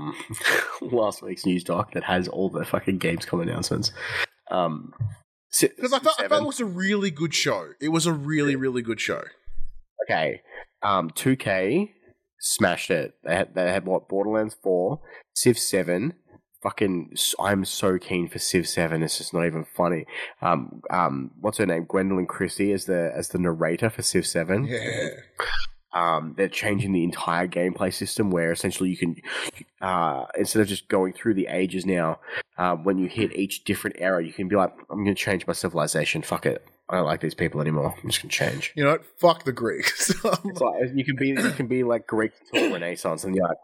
news doc that has all the fucking Gamescom announcements. Because I thought it was a really good show. It was a really, really good show. Okay. 2K smashed it. They had what, Borderlands 4, Civ 7. Fucking, I'm so keen for Civ 7. It's just not even funny. What's her name? Gwendolyn Christie as the narrator for Civ 7. Yeah. They're changing the entire gameplay system where essentially you can, instead of just going through the ages now, when you hit each different era, you can be like, I'm going to change my civilization. Fuck it. I don't like these people anymore. I'm just going to change. You know what? Fuck the Greeks. It's like, you can be like Greek until Renaissance, and you're like,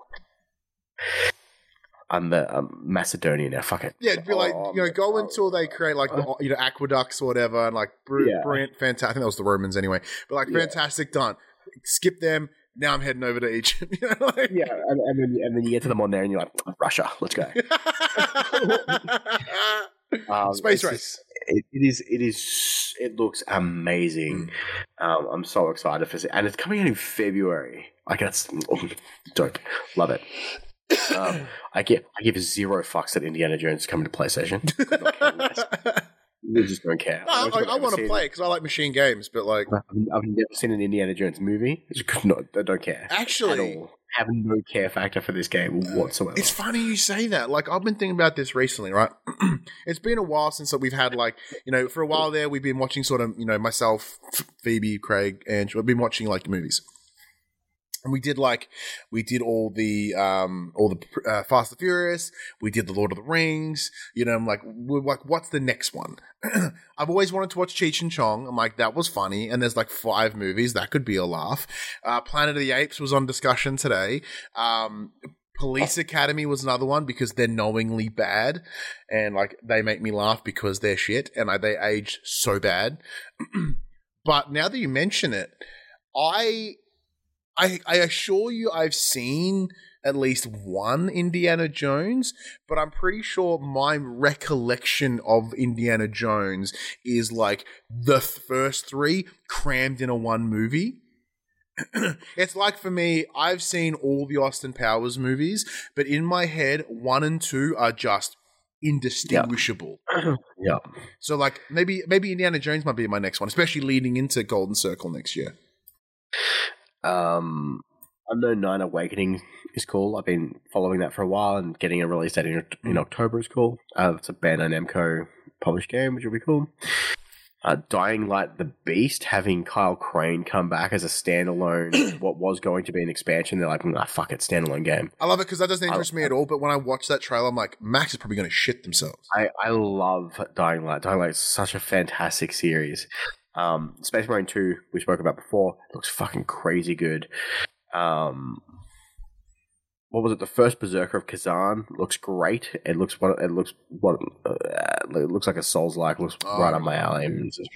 I'm Macedonia now. Fuck it. Yeah, it'd be like, go until they create like the, aqueducts or whatever, and like brilliant, fantastic. I think that was the Romans anyway, but like fantastic, done. Skip them. Now I'm heading over to Egypt. And then you get to them on there, and you're like, Russia, let's go. Space race. It looks amazing. I'm so excited for it, and it's coming out in February. Like, that's dope. Love it. I give 0 fucks that Indiana Jones is coming to PlayStation. We just don't care. I want to play it because I like machine games, but like, I've never seen an Indiana Jones movie. I don't care. Actually, at all. I have no care factor for this game whatsoever. It's funny you say that. Like, I've been thinking about this recently, right? It's been a while since we've had, like, for a while there, we've been watching sort of, myself, Phoebe, Craig, and we've been watching like movies. And we did all the Fast and Furious. We did the Lord of the Rings. I'm like, what's the next one? I've always wanted to watch Cheech and Chong. I'm like, that was funny. And there's like 5 movies. That could be a laugh. Planet of the Apes was on discussion today. Police Academy was another one because they're knowingly bad. And like, they make me laugh because they're shit. And they aged so bad. But now that you mention it, I assure you I've seen at least one Indiana Jones, but I'm pretty sure my recollection of Indiana Jones is like the first 3 crammed in a one movie. It's like, for me, I've seen all the Austin Powers movies, but in my head, 1 and 2 are just indistinguishable. Yeah. So like, maybe Indiana Jones might be my next one, especially leading into Golden Circle next year. Unknown 9 Awakening is cool. I've been following that for a while, and getting a release date in October is cool. It's a Bandai Namco published game, which will be cool. Dying Light the Beast, having Kyle Crane come back as a standalone, what was going to be an expansion, they're like, fuck it, standalone game. I love it because that doesn't interest me at all, but when I watch that trailer, I'm like, Max is probably going to shit themselves. I love Dying Light. Dying Light is such a fantastic series. Space Marine 2, we spoke about before, looks fucking crazy good. What was it? The first Berserker of Kazan looks great. It looks like a Souls-like. Looks right up my alley.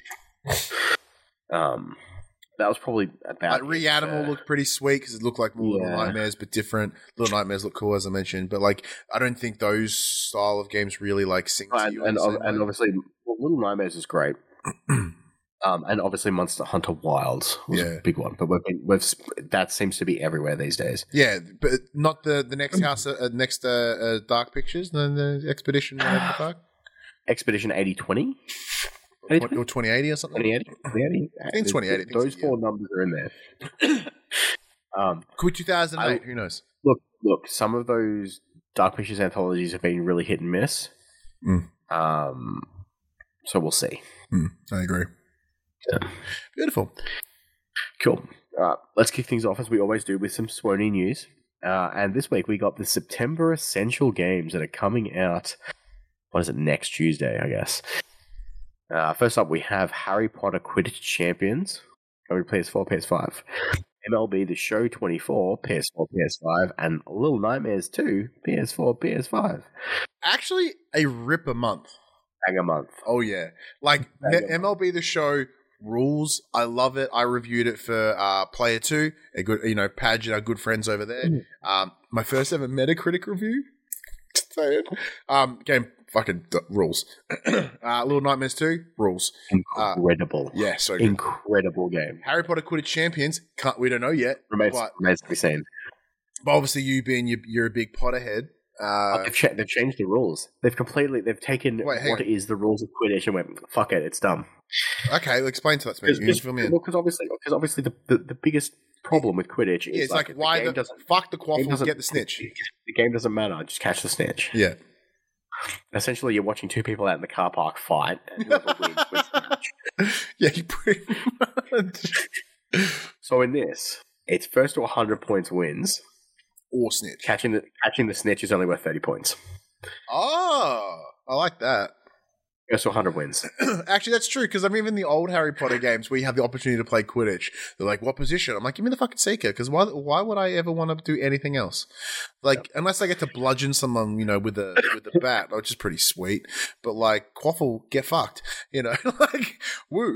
That was probably about. Like, Reanimal looked pretty sweet because it looked like more Little Nightmares, but different. Little Nightmares look cool, as I mentioned, but like, I don't think those style of games really like sing to you. And obviously, Little Nightmares is great. And obviously Monster Hunter Wilds was a big one, but that seems to be everywhere these days. Yeah, but not the next house, next Dark Pictures, the Expedition, Expedition 8020? Or 2080 or something? 2080? I think 2080. Those 4 numbers are in there. Could 2008, who knows? Look, some of those Dark Pictures anthologies have been really hit and miss. So we'll see. I agree. Yeah. Beautiful. Cool. Let's kick things off as we always do with some Sony news. And this week we got the September Essential Games that are coming out. What is it? Next Tuesday, I guess. First up, we have Harry Potter Quidditch Champions coming to PS4, PS5. MLB The Show 24, PS4, PS5, and Little Nightmares 2, PS4, PS5. Actually, a rip a month. Bang a month. Oh yeah, like MLB The Show rules. I love it. I reviewed it for Player 2, a good, Padge and our good friends over there. My first ever Metacritic review. Say it. Game fucking rules. Little Nightmares 2 rules. Incredible. Yeah, so good. Incredible game. Harry Potter Quidditch Champions. We don't know yet. Remains to be seen. But obviously, you being you're a big Potterhead. They've changed the rules. They've taken what is the rules of Quidditch and went, fuck it, it's dumb. Okay, explain to that to me. Because obviously the biggest problem with Quidditch is it's like why game the fuck the quaffle get the snitch? The game doesn't matter. Just catch the snitch. Yeah. Essentially, you're watching two people out in the car park fight, and whoever wins the match. Yeah, you pretty much. So in this, it's first to 100 points wins. Or snitch. Catching the snitch is only worth 30 points. Oh, I like that. First to 100 wins. Actually, that's true, because I mean, even the old Harry Potter games where you have the opportunity to play Quidditch, they're like, what position? I'm like, give me the fucking Seeker, because why would I ever want to do anything else? Like, unless I get to bludgeon someone, with a bat, which is pretty sweet. But like, Quaffle, get fucked. Like, woo.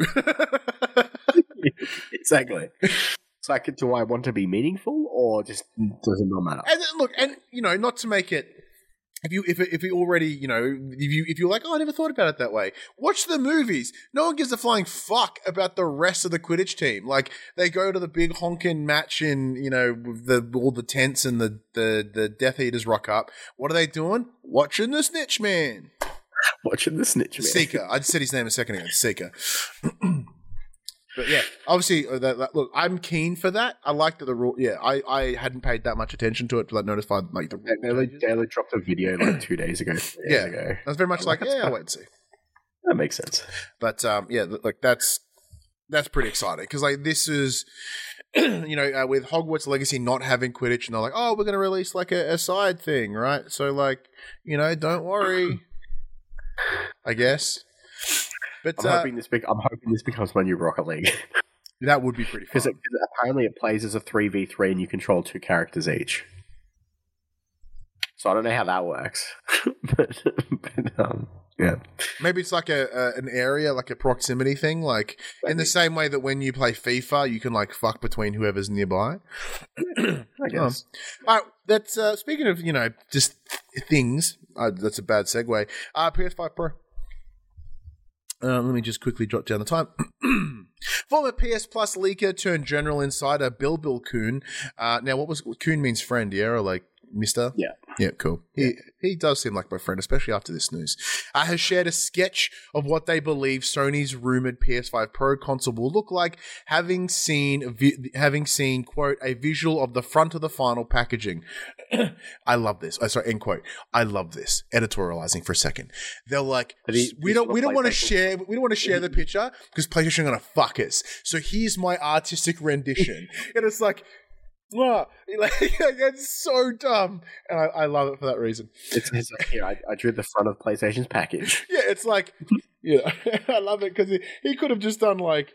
Exactly. It's like, do I want to be meaningful, or just does it not matter? And look, not to make it. If you already, if you're like, oh, I never thought about it that way. Watch the movies. No one gives a flying fuck about the rest of the Quidditch team. Like, they go to the big honkin' match in, with all the tents and the Death Eaters rock up. What are they doing? Watching the Snitch Man. Watching the Snitch Man. Seeker. I just said his name a second ago. Seeker. But yeah, obviously, look, I'm keen for that. I like that the rule. Yeah, I hadn't paid that much attention to it, but notified like the rule. Daily dropped a video like 2 days ago. I was very much like, I'll wait and see. That makes sense. But like that's pretty exciting because like this is, with Hogwarts Legacy not having Quidditch, and they're like, oh, we're going to release like a side thing, right? So like, don't worry. I guess. But I'm hoping this becomes my new Rocket League. That would be pretty fun. Because apparently it plays as a 3v3 and you control 2 characters each. So I don't know how that works. but yeah. Maybe it's like an area, like a proximity thing, like in the same way that when you play FIFA, you can like fuck between whoever's nearby. I guess. All right, that's speaking of just things. That's a bad segue. PS5 Pro. Let me just quickly jot down the time. Former PS Plus leaker turned general insider Bill Kuhn. Now, what was Kuhn means friend, yeah, or like Mister? Yeah. Yeah, cool. He does seem like my friend, especially after this news. Has shared a sketch of what they believe Sony's rumored PS5 Pro console will look like, having seen quote a visual of the front of the final packaging. I love this. End quote. I love this. Editorializing for a second. They're like, we don't want to share the picture because PlayStation are gonna fuck us. So here's my artistic rendition, and it's like. Wow, it's so dumb, and I love it for that reason. It's like, here, I drew the front of PlayStation's package. Yeah, it's like, I love it because he could have just done like,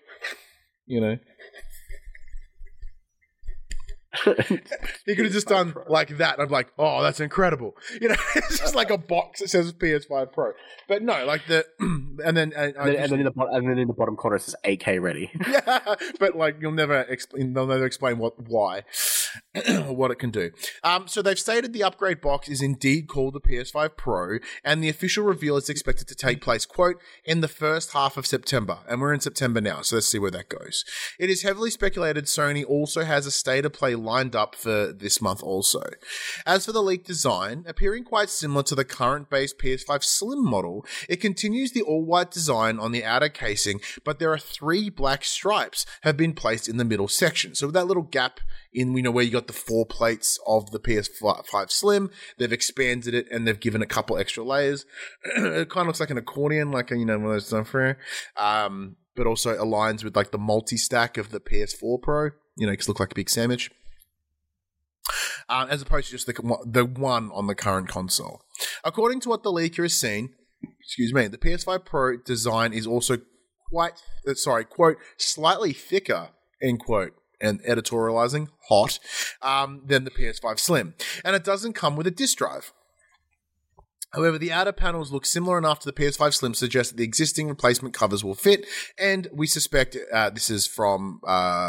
he could have just done like that. I'm like, oh, that's incredible. It's just like a box that says PS5 Pro. But no, like and then in the bottom corner it says AK ready. Yeah, but like they'll never explain why what it can do. So they've stated the upgrade box is indeed called the PS5 Pro, and the official reveal is expected to take place, quote, in the first half of September. And we're in September now, so let's see where that goes. It is heavily speculated Sony also has a state of play lined up for this month also. As for the leaked design, appearing quite similar to the current base PS5 Slim model, it continues the all-white design on the outer casing, but there are 3 black stripes have been placed in the middle section. So with that little gap in, where you got the 4 plates of the PS5 Slim, they've expanded it and they've given a couple extra layers. It kind of looks like an accordion, like one of those stuff for but also aligns with like the multi-stack of the PS4 Pro, because it looks like a big sandwich. As opposed to just the one on the current console. According to what the leaker has seen, the PS5 Pro design is also quote, slightly thicker, end quote, and editorializing, hot, than the PS5 Slim. And it doesn't come with a disk drive. However, the outer panels look similar enough to the PS5 Slim to suggest that the existing replacement covers will fit, and we suspect, this is from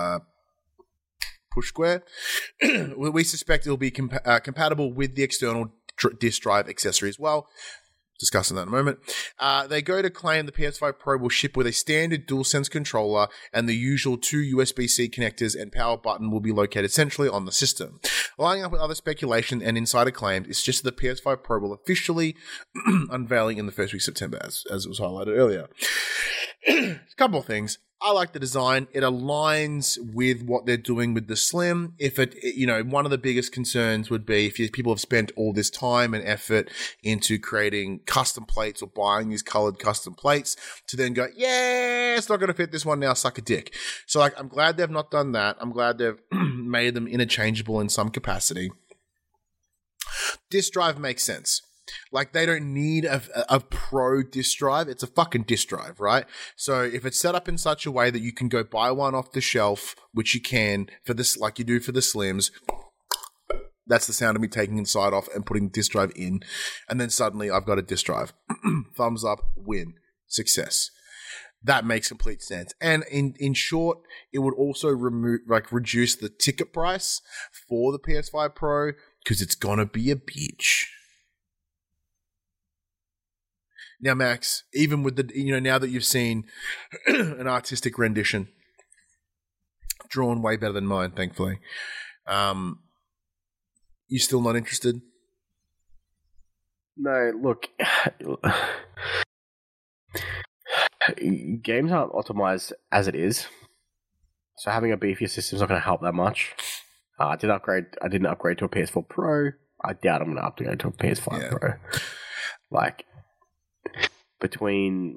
Push Square, we suspect it will be compatible with the external disk drive accessory as well. Discussing that in a moment. They go to claim the PS5 Pro will ship with a standard DualSense controller, and the usual 2 USB-C connectors and power button will be located centrally on the system. Lining up with other speculation and insider claims, it's just that the PS5 Pro will officially unveiling in the first week of September, as it was highlighted earlier. A couple of things. I like the design. It aligns with what they're doing with the Slim. One of the biggest concerns would be if people have spent all this time and effort into creating custom plates or buying these colored custom plates to then go, yeah, it's not going to fit this one now, suck a dick. So I'm glad they've not done that. I'm glad they've made them interchangeable in some capacity. Disk drive makes sense. They don't need a pro disk drive. It's a fucking disk drive, right? So if it's set up in such a way that you can go buy one off the shelf, which you can for this, like you do for the Slims, that's the sound of me taking the side off and putting the disk drive in. And then suddenly I've got a disk drive. Thumbs up, win, success. That makes complete sense. And in short, it would also reduce the ticket price for the PS5 Pro because it's gonna be a bitch. Now, Max, even with now that you've seen an artistic rendition drawn way better than mine, thankfully, you still not interested? No, look, games aren't optimized as it is, so having a beefier system is not going to help that much. I didn't upgrade to a PS4 Pro. I doubt I'm going to upgrade to a PS5 Pro. Between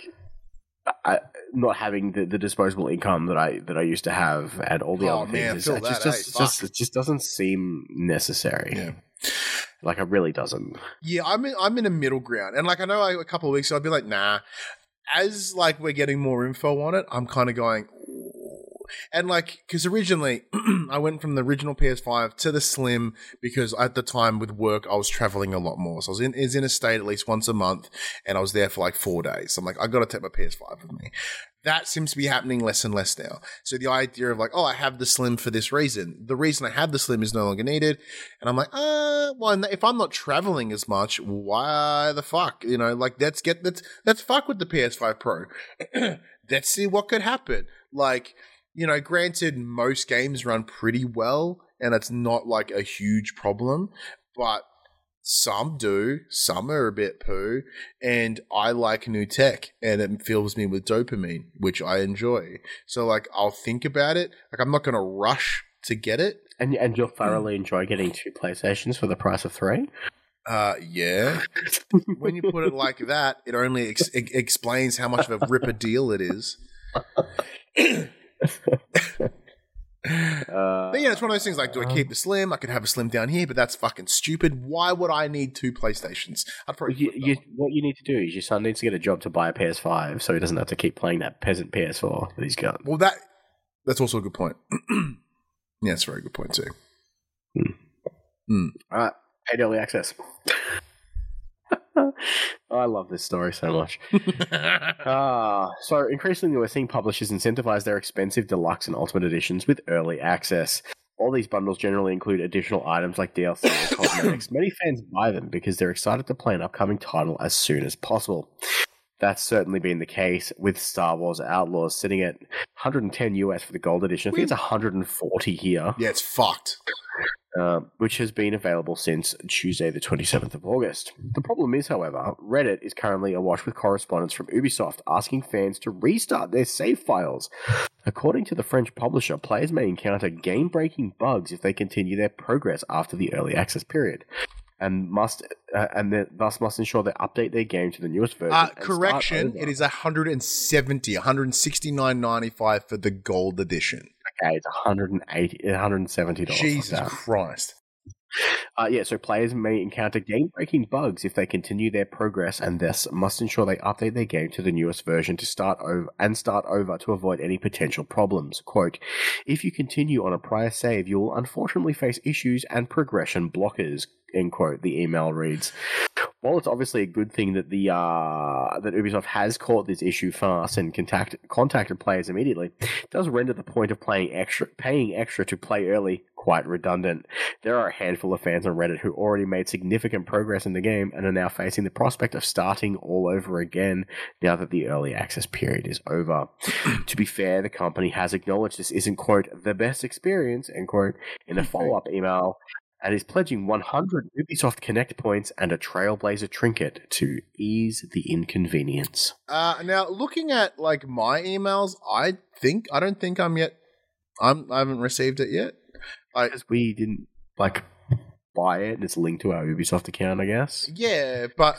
not having the disposable income that I used to have and all the other things, it just doesn't seem necessary. Yeah. It really doesn't. Yeah, I'm in a middle ground, and I know a couple of weeks ago I'd be like, nah. As we're getting more info on it, I'm kind of going. And because originally I went from the original PS5 to the Slim because at the time with work I was traveling a lot more. So I was in a state at least once a month and I was there for 4 days. So I'm I got to take my PS5 with me. That seems to be happening less and less now. So the idea of I have the Slim for this reason. The reason I have the Slim is no longer needed. And I'm if I'm not traveling as much, why the fuck? Let's fuck with the PS5 Pro. Let's see what could happen. Granted, most games run pretty well, and it's not a huge problem, but some do, some are a bit poo, and I like new tech, and it fills me with dopamine, which I enjoy. So, I'll think about it. I'm not going to rush to get it. And you'll thoroughly enjoy getting 2 PlayStations for the price of 3? Yeah. When you put it like that, it only explains how much of a ripper deal it is. But it's one of those things do I keep the Slim? I could have a Slim down here, but that's fucking stupid. Why would I need 2 PlayStations? I'd probably what you need to do is your son needs to get a job to buy a PS5 so he doesn't have to keep playing that peasant PS4 that he's got. Well, that's also a good point. Yeah, that's a very good point too. All right, paid early access. I love this story so much. So increasingly we're seeing publishers incentivize their expensive deluxe and ultimate editions with early access. All these bundles generally include additional items like DLC and cosmetics. Many fans buy them because they're excited to play an upcoming title as soon as possible. That's certainly been the case with Star Wars Outlaws, sitting at $110 US for the gold edition. I think it's $140 here. Yeah, it's fucked. Which has been available since Tuesday, the 27th of August. The problem is, however, Reddit is currently awash with correspondence from Ubisoft asking fans to restart their save files. According to the French publisher, players may encounter game-breaking bugs if they continue their progress after the early access period, and thus must ensure they update their game to the newest version. Correction, it is $169.95 for the gold edition. Okay, it's $170. Jesus Christ. So players may encounter game-breaking bugs if they continue their progress and thus must ensure they update their game to the newest version to start over to avoid any potential problems. Quote, if you continue on a prior save, you will unfortunately face issues and progression blockers, end quote, the email reads. While it's obviously a good thing that that Ubisoft has caught this issue fast and contacted players immediately, it does render the point of paying extra to play early quite redundant. There are a handful of fans on Reddit who already made significant progress in the game and are now facing the prospect of starting all over again now that the early access period is over. To be fair, the company has acknowledged this isn't, quote, the best experience, end quote, in a follow-up email, and is pledging 100 Ubisoft Connect points and a Trailblazer trinket to ease the inconvenience. Now, looking at like my emails, I don't think I haven't received it yet. Because we didn't buy it, and it's linked to our Ubisoft account, I guess. Yeah, but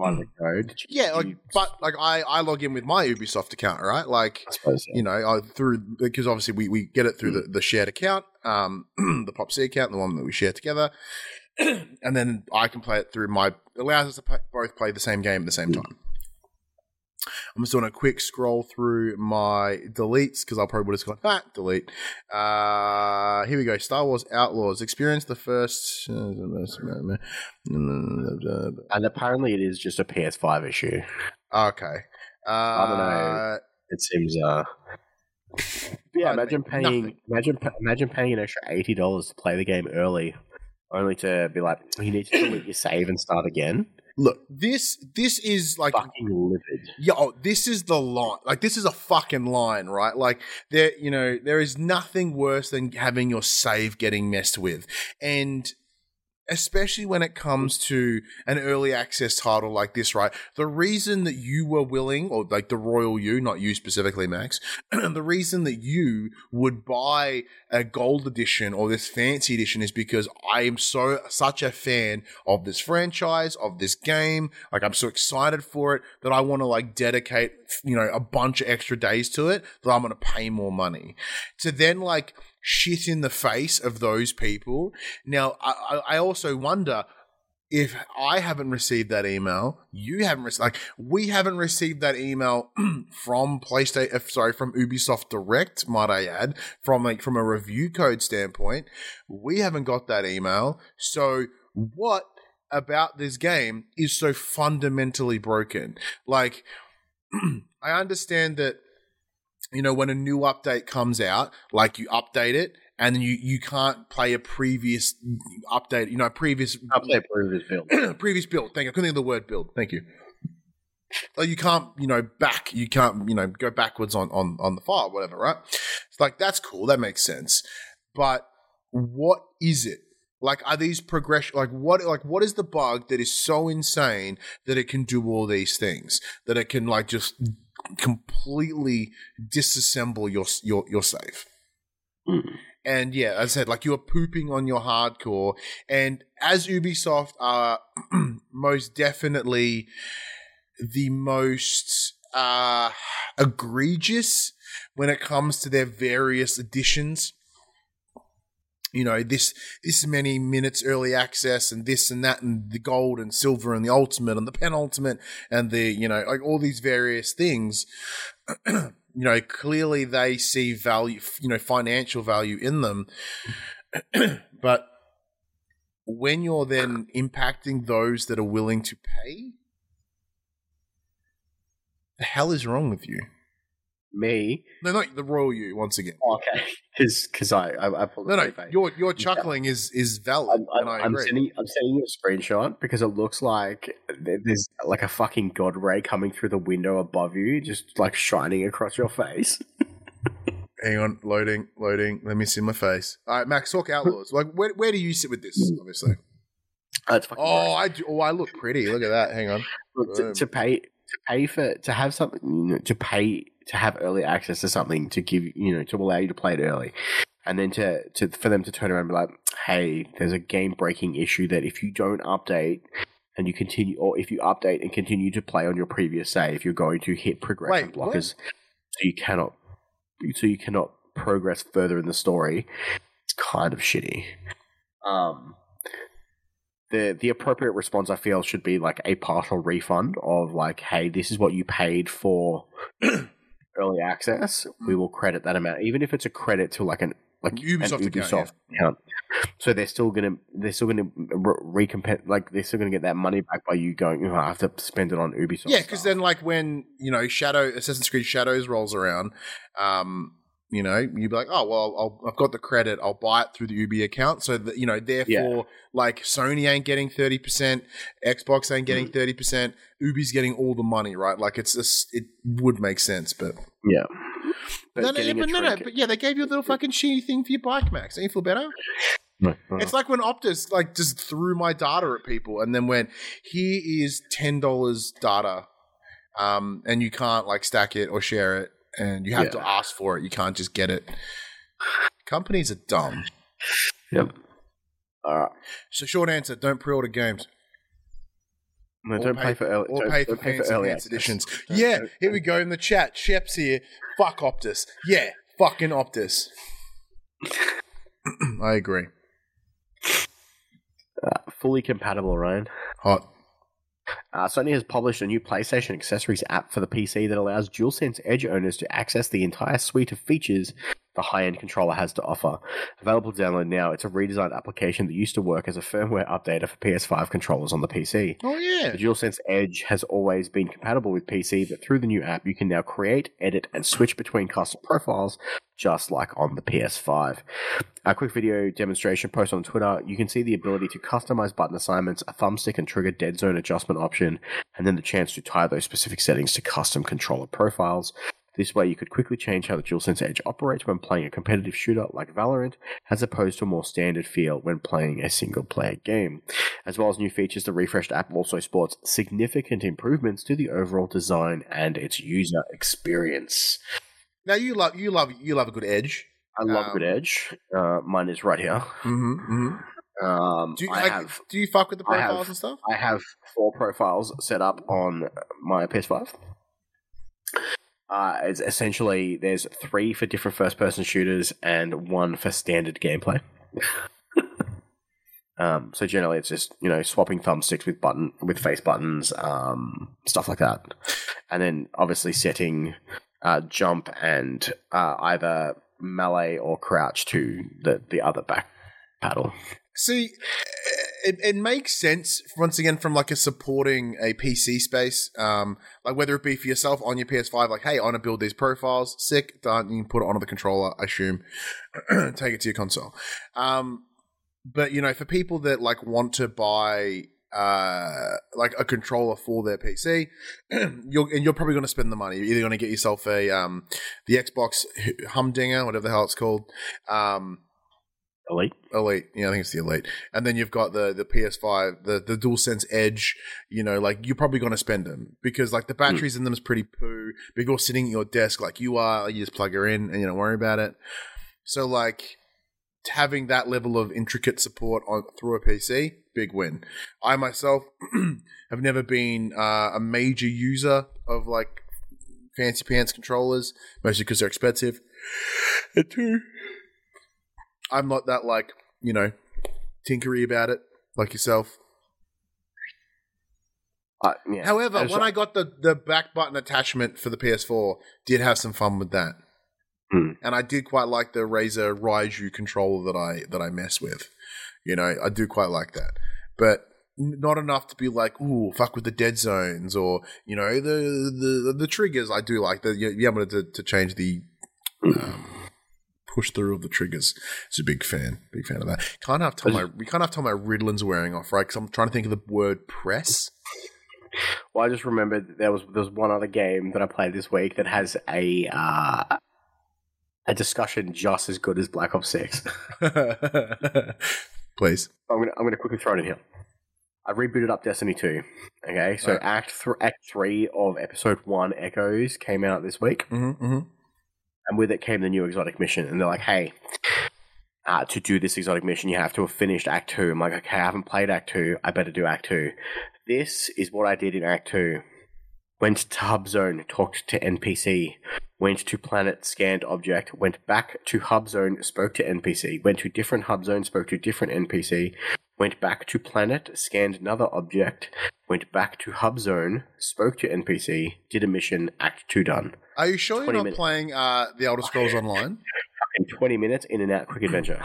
but I log in with my Ubisoft account, right? Like, I suppose, yeah. Because obviously we get it through the shared account, the Pop C account, the one that we share together, and then I can play it through allows us to both play the same game at the same time. I'm just doing a quick scroll through my deletes because I probably would have gone, delete. Here we go. Star Wars Outlaws. Experience the first... And apparently it is just a PS5 issue. Okay. I don't know. It seems... imagine paying an extra $80 to play the game early, only to be like, you need to delete your save and start again. Look, this is like fucking livid. Yeah, this is the line. Like, this is a fucking line, right? Like, there is nothing worse than having your save getting messed with, and especially when it comes to an early access title like this, right? The reason that you were willing, or like the royal you, not you specifically, Max, the reason that you would buy a gold edition or this fancy edition is because I am such a fan of this franchise, of this game. Like, I'm so excited for it that I want to like dedicate, a bunch of extra days to it, that I'm going to pay more money. To then like shit in the face of those people. Now, I also wonder if I haven't received that email, you haven't received, like, we haven't received that email from from Ubisoft Direct, might I add, from a review code standpoint. We haven't got that email. So what about this game is so fundamentally broken? Like, I understand that, when a new update comes out, like, you update it, and then you can't play a previous update, previous build. Previous build. Thank you. I couldn't think of the word build. Thank you. You can't, you can't, go backwards on the file, whatever, right? It's like, that's cool. That makes sense. But what is it? Like, are these progression? What is the bug that is so insane that it can do all these things? That it can just completely disassemble your save. And yeah, as I said, you are pooping on your hardcore. And as Ubisoft are most definitely the most egregious when it comes to their various editions. This many minutes early access and this and that and the gold and silver and the ultimate and the penultimate and the, all these various things, clearly they see value, financial value in them. But when you're then impacting those that are willing to pay, the hell is wrong with you? Me? No, not the royal you, once again. Okay. Because I your chuckling is valid, and I agree. I'm sending you a screenshot because it looks like there's like a fucking god ray coming through the window above you, just like shining across your face. Hang on, loading. Let me see my face. All right, Max, talk Outlaws. Like, where do you sit with this, obviously? It's fucking gross. I do. Oh, I look pretty. Look at that. Hang on. Look, to have something, to have early access to something, to give, to allow you to play it early, and then for them to turn around and be like, hey, there's a game breaking issue that if you don't update and you continue, or if you update and continue to play on your previous save, you're going to hit progression blockers, so you cannot progress further in the story. It's kind of shitty. The appropriate response, I feel, should be like a partial refund of like, hey, this is what you paid for early access. We will credit that amount, even if it's a credit to an Ubisoft account. So they're still gonna recompense, they're still gonna get that money back by you going, I have to spend it on Ubisoft. Yeah, because then when Assassin's Creed Shadows rolls around, you'd be like, oh, well, I've got the credit. I'll buy it through the Ubi account. So that, therefore, Sony ain't getting 30%, Xbox ain't getting 30%, Ubi's getting all the money, right? Like, it would make sense, but yeah. But they gave you a little fucking shitty thing for your bike, Max. Don't you feel better? No. It's like when Optus like just threw my data at people and then went, here is $10 data, and you can't like stack it or share it, and you have to ask for it. You can't just get it. Companies are dumb. Yep. All right. So short answer: don't pre-order games. No, don't pay for early. Or pay for fancy enhanced editions. Yeah, here we go in the chat. Shep's here. Fuck Optus. Yeah, fucking Optus. I agree. Fully compatible, Ryan. Hot. Sony has published a new PlayStation accessories app for the PC that allows DualSense Edge owners to access the entire suite of features the high-end controller has to offer. Available to download now, it's a redesigned application that used to work as a firmware updater for PS5 controllers on the PC. Oh, yeah. The DualSense Edge has always been compatible with PC, but through the new app, you can now create, edit, and switch between custom profiles, just like on the PS5. A quick video demonstration post on Twitter, you can see the ability to customize button assignments, a thumbstick and trigger dead zone adjustment option, and then the chance to tie those specific settings to custom controller profiles. This way, you could quickly change how the DualSense Edge operates when playing a competitive shooter like Valorant, as opposed to a more standard feel when playing a single-player game. As well as new features, the refreshed app also sports significant improvements to the overall design and its user experience. Now, you love a good Edge. I love a good Edge. Mine is right here. Do you fuck with the profiles and stuff? I have 4 profiles set up on my PS5. It's essentially, there's 3 for different first-person shooters and 1 for standard gameplay. So generally, it's just swapping thumbsticks with face buttons, stuff like that, and then obviously setting jump and either melee or crouch to the other back paddle. See, it makes sense once again from like supporting a PC space, like whether it be for yourself on your PS5, like hey, I want to build these profiles, sick, done. You can put it onto the controller, I assume, take it to your console. But for people that like want to buy like a controller for their PC, you're probably going to spend the money. You're either going to get yourself a the Xbox Humdinger, whatever the hell it's called. Elite. Yeah, I think it's the Elite. And then you've got the PS5, the DualSense Edge, like you're probably going to spend them because like the batteries in them is pretty poo. But if you're sitting at your desk like you are, you just plug her in and you don't worry about it. So like having that level of intricate support through a PC, big win. I myself have never been a major user of like fancy pants controllers, mostly because they're expensive. And 2, I'm not that like, tinkery about it like yourself. Yeah. However, when I got the back button attachment for the PS4, did have some fun with that. And I did quite like the Razer Raiju controller that I mess with. I do quite like that. But not enough to be like, ooh, fuck with the dead zones or, the triggers. I do like that. You're able to change the push through of the triggers. It's a big fan of that. We can't have time my Riddlin's wearing off, right? Because I'm trying to think of the word press. Well, I just remembered there was one other game that I played this week that has a discussion just as good as Black Ops 6. Please. I'm gonna quickly throw it in here. I rebooted up Destiny 2. Okay, so Act 3 of Episode 1 Echoes came out this week. And with it came the new exotic mission. And they're like, hey, to do this exotic mission, you have to have finished Act 2. I'm like, okay, I haven't played Act 2. I better do Act 2. This is what I did in Act 2. Went to Hub Zone, talked to NPC. Went to planet, scanned object. Went back to Hub Zone, spoke to NPC. Went to different Hub Zone, spoke to different NPC. Went back to planet, scanned another object. Went back to Hub Zone, spoke to NPC. Did a mission, Act 2 done. Are you sure you're not playing The Elder Scrolls Online? In 20 minutes, in and out, quick adventure.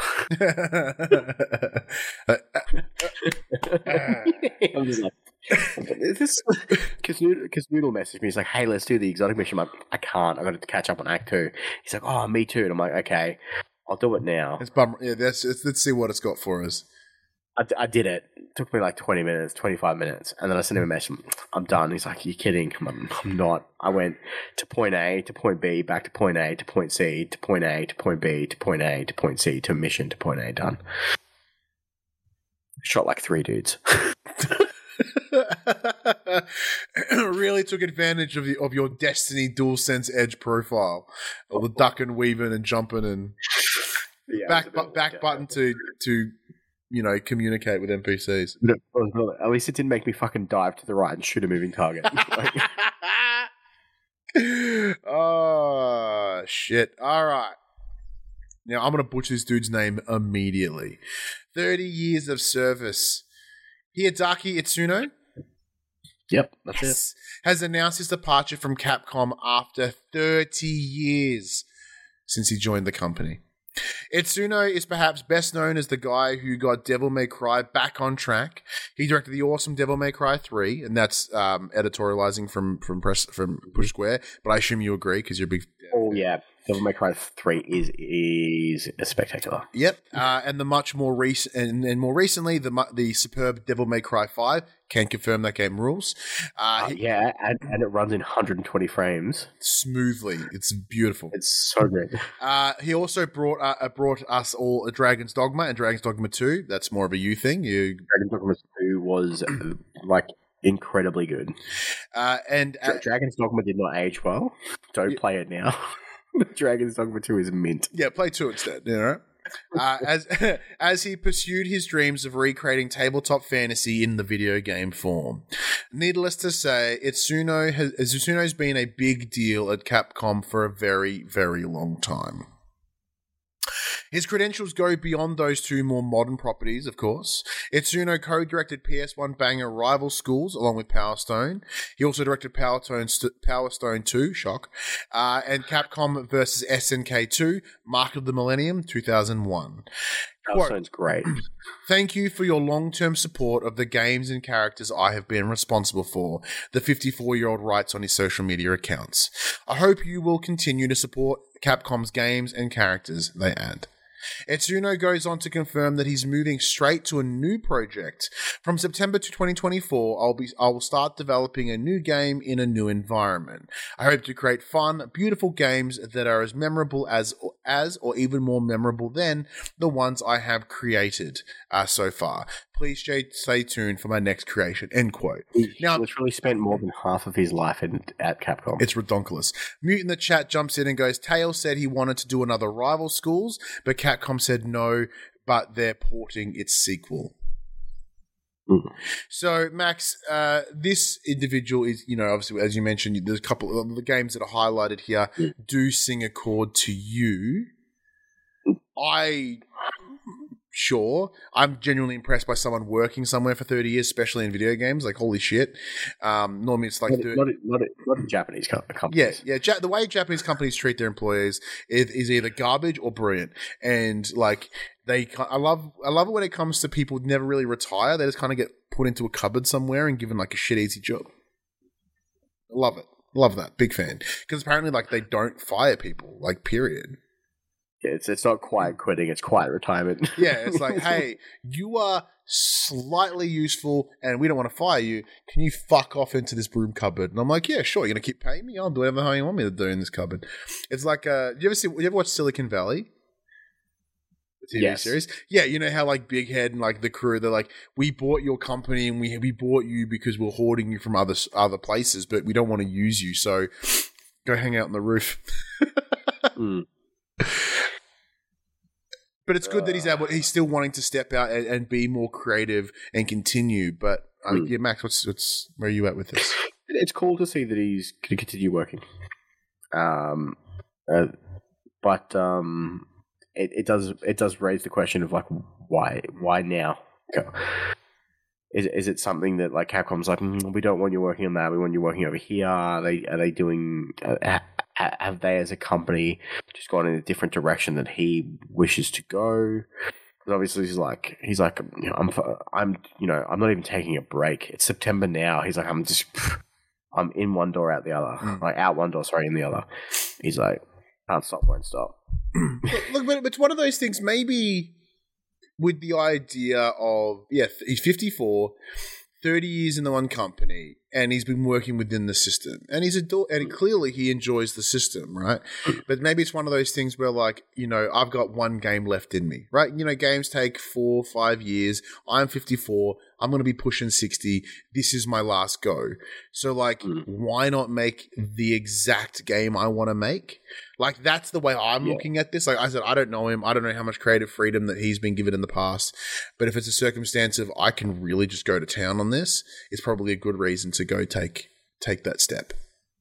I'm just like, because Noodle messaged me. He's like, hey, let's do the exotic mission. I'm like, I can't. I got to catch up on Act 2. He's like, oh, me too. And I'm like, okay, I'll do it now. It's bummer. Yeah, let's see what it's got for us. I did it. It took me like 20 minutes, 25 minutes. And then I sent him a message. I'm done. He's like, you're kidding. I'm not. I went to point A, to point B, back to point A, to point C, to point A, to point B, to point A, to point C, to mission, to point A, done. Shot like 3 dudes. Really took advantage of your Destiny DualSense Edge profile, all the ducking, weaving, and jumping, and back button to communicate with NPCs. At least it didn't make me fucking dive to the right and shoot a moving target. Oh shit! All right, now I'm gonna butcher this dude's name immediately. 30 years of service. Hidetaka Itsuno. Yep, that's it. Has announced his departure from Capcom after 30 years since he joined the company. Itsuno is perhaps best known as the guy who got Devil May Cry back on track. He directed the awesome Devil May Cry 3, and that's editorializing from Push Square, but I assume you agree because you're a big... Oh, yeah. Devil May Cry 3 is spectacular. Yep, and the much more recent, and more recently, the superb Devil May Cry 5 can confirm that game rules. And it runs in 120 frames smoothly. It's beautiful. It's so good. He also brought us all a Dragon's Dogma and Dragon's Dogma 2. That's more of a you thing. Dragon's Dogma 2 was incredibly good. Dragon's Dogma did not age well. Don't play it now. Dragon's Dogma 2 is mint. Yeah, play 2 instead. You know? As he pursued his dreams of recreating tabletop fantasy in the video game form. Needless to say, Itsuno's been a big deal at Capcom for a very, very long time. His credentials go beyond those two more modern properties, of course. Itsuno co-directed PS1 banger Rival Schools along with Power Stone. He also directed Power Stone 2, shock, and Capcom vs. SNK 2, Mark of the Millennium, 2001. Power Stone's great. Thank you for your long-term support of the games and characters I have been responsible for, the 54-year-old writes on his social media accounts. I hope you will continue to support Capcom's games and characters, they add. Itsuno goes on to confirm that he's moving straight to a new project. From September to 2024, I will start developing a new game in a new environment. I hope to create fun, beautiful games that are as memorable as or even more memorable than the ones I have created so far. Please stay tuned for my next creation. End quote. He literally spent more than half of his life at Capcom. It's redonkulous. Mute in the chat jumps in and goes, Tails said he wanted to do another Rival Schools, but Capcom said no, but they're porting its sequel. Mm. So, Max, this individual is, obviously, as you mentioned, there's a couple of the games that are highlighted here do sing a chord to you. Sure, I'm genuinely impressed by someone working somewhere for 30 years, especially in video games. Like, holy shit. Normally it's like... Not in Japanese companies. Yeah. The way Japanese companies treat their employees is either garbage or brilliant. And, like, I love it when it comes to people who never really retire. They just kind of get put into a cupboard somewhere and given, like, a shit easy job. I love it. Love that. Big fan. Because apparently, like, they don't fire people, like, period. Yeah, it's not quiet quitting, it's quiet retirement. Yeah, it's like, hey, you are slightly useful and we don't want to fire you. Can you fuck off into this broom cupboard? And I'm like, yeah, sure, you're going to keep paying me? I'll do whatever the hell you want me to do in this cupboard. It's like, you ever watch Silicon Valley? The TV series? Yeah, you know how like Big Head and like the crew, they're like, we bought your company and we bought you because we're hoarding you from other places, but we don't want to use you, so go hang out on the roof. But it's good that he's still wanting to step out and be more creative and continue. But yeah, Max, where are you at with this? It's cool to see that he's going to continue working. But it does raise the question of like why now? Is it something that like Capcom's like, we don't want you working on that, we want you working over here? Are they doing? Have they as a company just gone in a different direction that he wishes to go? Because obviously he's like I'm not even taking a break. It's September now. He's like, I'm in one door out the other, like out one door, sorry, in the other. He's like, can't stop, won't stop. Look, but it's one of those things. Maybe with the idea of he's 54, 30 years in the one company. and he's been working within the system, and and clearly he enjoys the system, right? But maybe it's one of those things where, like, I've got one game left in me, right? Games take 4 or 5 years. I'm 54. I'm going to be pushing 60. This is my last go. So, like, why not make the exact game I want to make? Like, that's the way I'm looking at this. Like I said, I don't know him. I don't know how much creative freedom that he's been given in the past. But if it's a circumstance of I can really just go to town on this, it's probably a good reason to go take that step.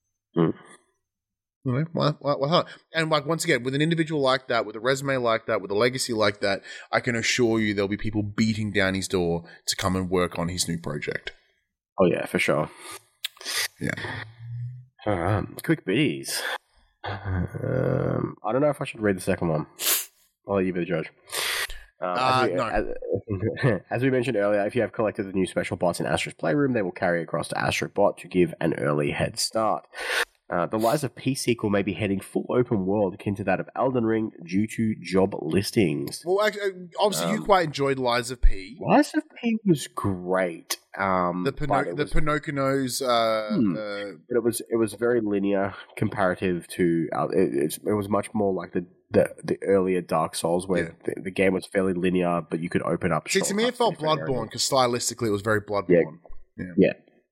Why not? And like, once again, with an individual like that, with a resume like that, with a legacy like that, I can assure you there'll be people beating down his door to come and work on his new project. Oh yeah, for sure. Yeah. All right. Quick bees. I don't know if I should read the second one. I'll let you be the judge. No. As we mentioned earlier, if you have collected the new special bots in Astra's Playroom, they will carry across to Astra Bot to give an early head start. The Lies of P sequel may be heading full open world akin to that of Elden Ring due to job listings. Well, actually, obviously, you quite enjoyed Lies of P. Lies of P was great. The Pinoconos. But it was very linear comparative to it was much more like the earlier Dark Souls where the game was fairly linear, but you could open up. See, to me, it felt Bloodborne because stylistically, it was very Bloodborne. Yeah.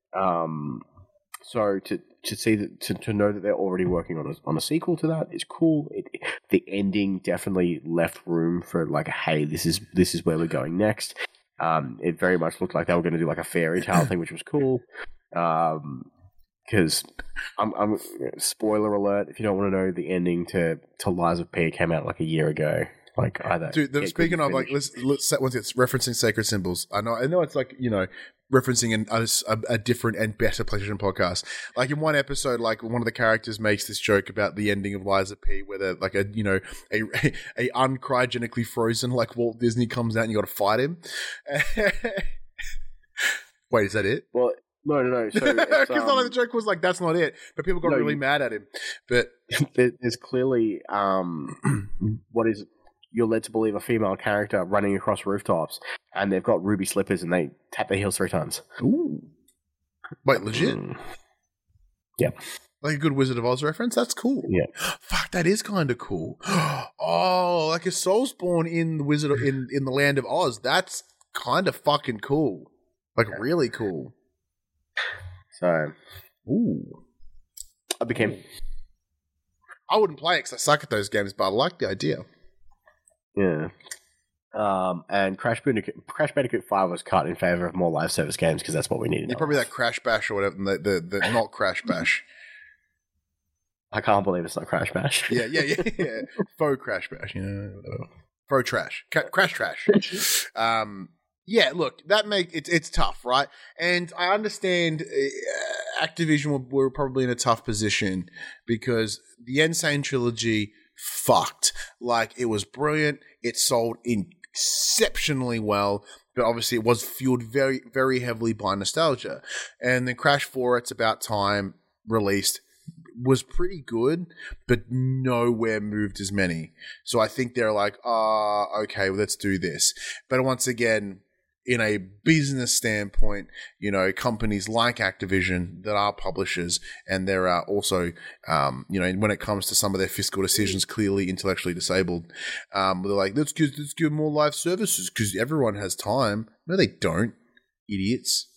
So to see that to know that they're already working on a sequel to that is cool. The ending definitely left room for like, hey, this is where we're going next. It very much looked like they were going to do like a fairy tale thing, which was cool. Because I'm spoiler alert, if you don't want to know, the ending to Lies of P came out like a year ago. Like either. Dude, speaking of like, let's once it's referencing sacred symbols. I know it's like referencing a different and better PlayStation podcast. Like in one episode, like one of the characters makes this joke about the ending of Lies of P, where they're like a uncryogenically frozen like Walt Disney comes out and you got to fight him. Wait, is that it? Well, no. So because the joke was like that's not it, but people got really mad at him. But there's clearly what is. You're led to believe a female character running across rooftops, and they've got ruby slippers, and they tap their heels 3 times. Ooh. Wait, legit? Yep. Like a good Wizard of Oz reference? That's cool. Yeah. Fuck, that is kind of cool. Oh, like a Soulspawn in the in the Land of Oz. That's kind of fucking cool. Like really cool. So, I wouldn't play it because I suck at those games, but I like the idea. Yeah. And Crash Bandicoot 5 was cut in favor of more live service games because that's what we needed. Yeah, probably that Crash Bash or whatever, the not Crash Bash. I can't believe it's not Crash Bash. Yeah. Faux Crash Bash, faux trash. Crash trash. Yeah, look, it's tough, right? And I understand Activision were probably in a tough position because the Insane trilogy fucked. Like, it was brilliant. It sold exceptionally well, but obviously it was fueled very, very heavily by nostalgia. And then Crash 4, It's About Time, released, was pretty good, but nowhere moved as many. So I think they're like, okay, well, let's do this. But once again, in a business standpoint, companies like Activision that are publishers, and there are also, when it comes to some of their fiscal decisions, clearly intellectually disabled, they're like, let's give more live services because everyone has time. No, they don't, idiots.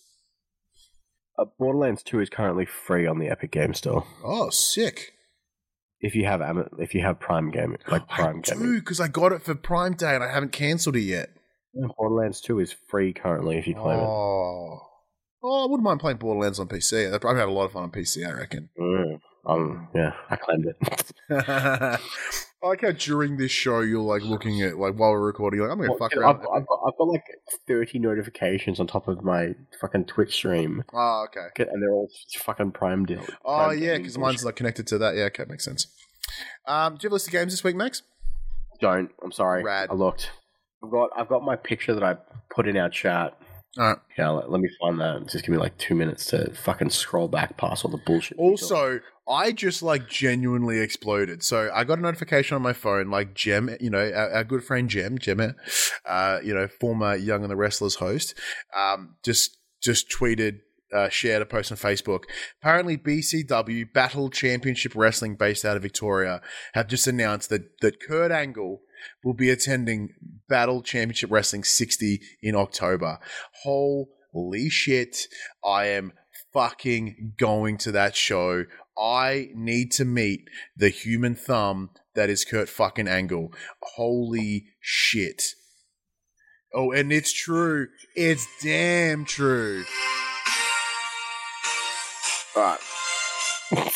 Borderlands 2 is currently free on the Epic Game Store. Oh, sick! If you have Prime Gaming, Prime Gaming, I do because I got it for Prime Day and I haven't cancelled it yet. Borderlands 2 is free currently if you claim it. Oh, I wouldn't mind playing Borderlands on PC. I've had a lot of fun on PC, I reckon. Yeah, I claimed it. I like how during this show you're like looking at while we're recording, you're like, I'm going to fuck around. I've got like 30 notifications on top of my fucking Twitch stream. Oh, okay. And they're all fucking Prime deal. Oh, yeah, because mine's like connected to that. Yeah, okay, makes sense. Do you have a list of games this week, Max? Don't. I'm sorry. Rad. I looked. I've got my picture that I put in our chat. All right. Yeah, let me find that. Just give me like 2 minutes to fucking scroll back past all the bullshit. Also, I just like genuinely exploded. So I got a notification on my phone, like Jem, our good friend Gemma, former Young and the Restless host, just tweeted shared a post on Facebook. Apparently, BCW, Battle Championship Wrestling, based out of Victoria, have just announced that Kurt Angle will be attending Battle Championship Wrestling 60 in October. Holy shit. I am fucking going to that show. I need to meet the human thumb that is Kurt fucking Angle. Holy shit. Oh, and it's true. It's damn true. All right.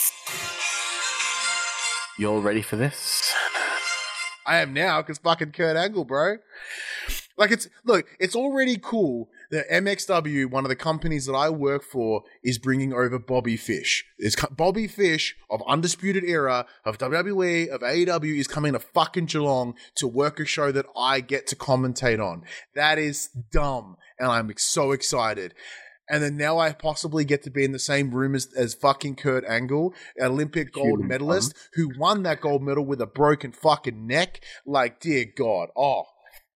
You all ready for this? I am now, because fucking Kurt Angle, bro. Like, it's already cool that MXW, one of the companies that I work for, is bringing over Bobby Fish. Bobby Fish of Undisputed Era, of WWE, of AEW, is coming to fucking Geelong to work a show that I get to commentate on. That is dumb, and I'm so excited. And then now I possibly get to be in the same room as fucking Kurt Angle, an Olympic gold medalist who won that gold medal with a broken fucking neck. Like, dear God. Oh.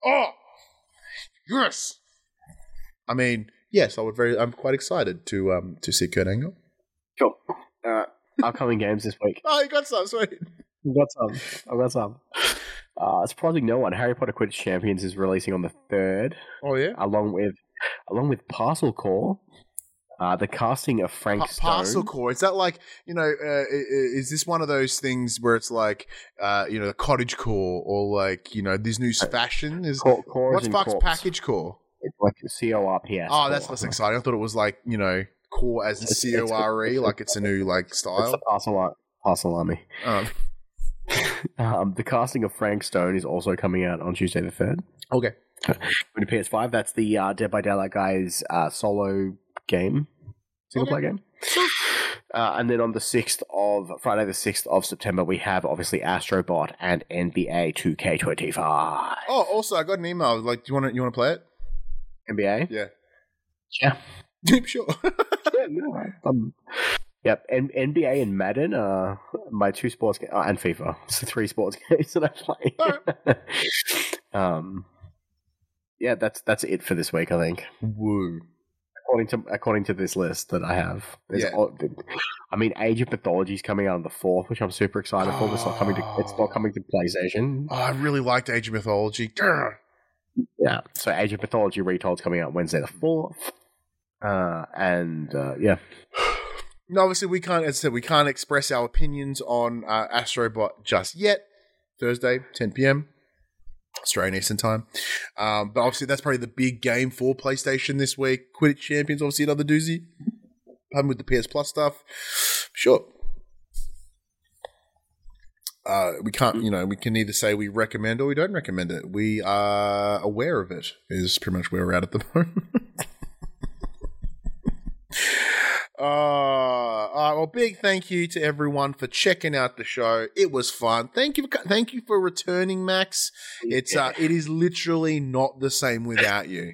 Yes. I mean, yes, I'm quite excited to see Kurt Angle. Cool. Upcoming games this week. Oh, you got some, sweet. I've got some. Surprising no one, Harry Potter Quidditch Champions is releasing on the 3rd. Oh, yeah? Along with Parcel Core, the casting of Frank Stone. Parcel Core, is that like, is this one of those things where it's like, the cottage core, or like, this new fashion? What's Buck's package core? It's like CORPS. Oh, that's less exciting. I thought it was like, core as in CORE, like it's a new like style. It's the Parcel Army. The casting of Frank Stone is also coming out on Tuesday the 3rd. Okay. On PS5, that's the Dead by Daylight guys solo game, single player game. And then on the Friday the 6th of September, we have obviously Astrobot and NBA 2K25. Oh, also I got an email. Like, do you want to play it? NBA? Yeah. Sure. Yep, NBA and Madden are my 2 sports games, and FIFA. It's the 3 sports games that I play. Yeah, that's it for this week, I think. Woo. According to this list that I have. Age of Mythology is coming out on the 4th, which I'm super excited for. It's not coming to PlayStation. Oh, I really liked Age of Mythology. Yeah, so Age of Mythology Retold's coming out Wednesday the 4th. Yeah. No, obviously we can't express our opinions on Astrobot just yet. Thursday, 10 p.m. Australian Eastern Time. But obviously that's probably the big game for PlayStation this week. Quidditch Champions, obviously another doozy. With the PS Plus stuff. Sure. We can't, we can either say we recommend or we don't recommend it. We are aware of it, is pretty much where we're at the moment. Well, big thank you to everyone for checking out the show. It was fun. Thank you for returning, Max. It is literally not the same without you.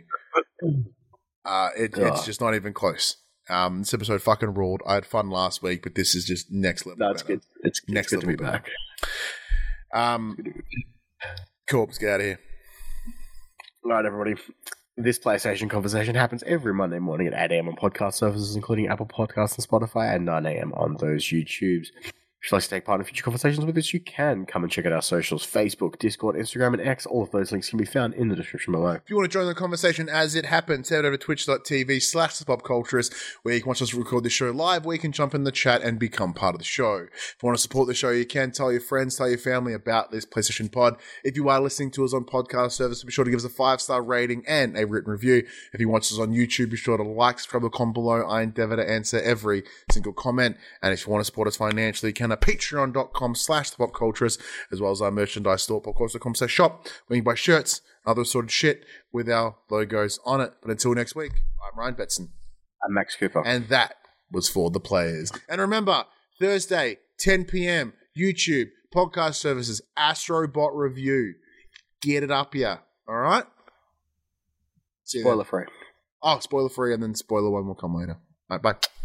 It's just not even close. This episode fucking ruled. I had fun last week, but this is just next level. That's good. It's next level to be back. Cool. Let's get out of here. All right, everybody. This PlayStation conversation happens every Monday morning at 8 a.m. on podcast services, including Apple Podcasts and Spotify, and 9 a.m. on those YouTubes. If you'd like to take part in future conversations with us, you can come and check out our socials: Facebook, Discord, Instagram, and X. All of those links can be found in the description below. If you want to join the conversation as it happens, head over to twitch.tv/thepopculturist, where you can watch us record the show live, where you can jump in the chat and become part of the show. If you want to support the show, you can tell your friends, tell your family about this PlayStation Pod. If you are listening to us on podcast service, be sure to give us a 5-star rating and a written review. If you watch us on YouTube, be sure to like, subscribe, or comment below. I endeavor to answer every single comment. And if you want to support us financially, you can at patreon.com/thepopculturist, as well as our merchandise store, popculturist.com/shop, where you can buy shirts, other sort of shit with our logos on it. But until next week, I'm Ryan Betson. I'm Max Cooper. And that was for the players. And remember, Thursday, 10 p.m., YouTube, podcast services, Astrobot review. Get it up here. All right? Spoiler free. Oh, spoiler free, and then spoiler one will come later. All right, bye.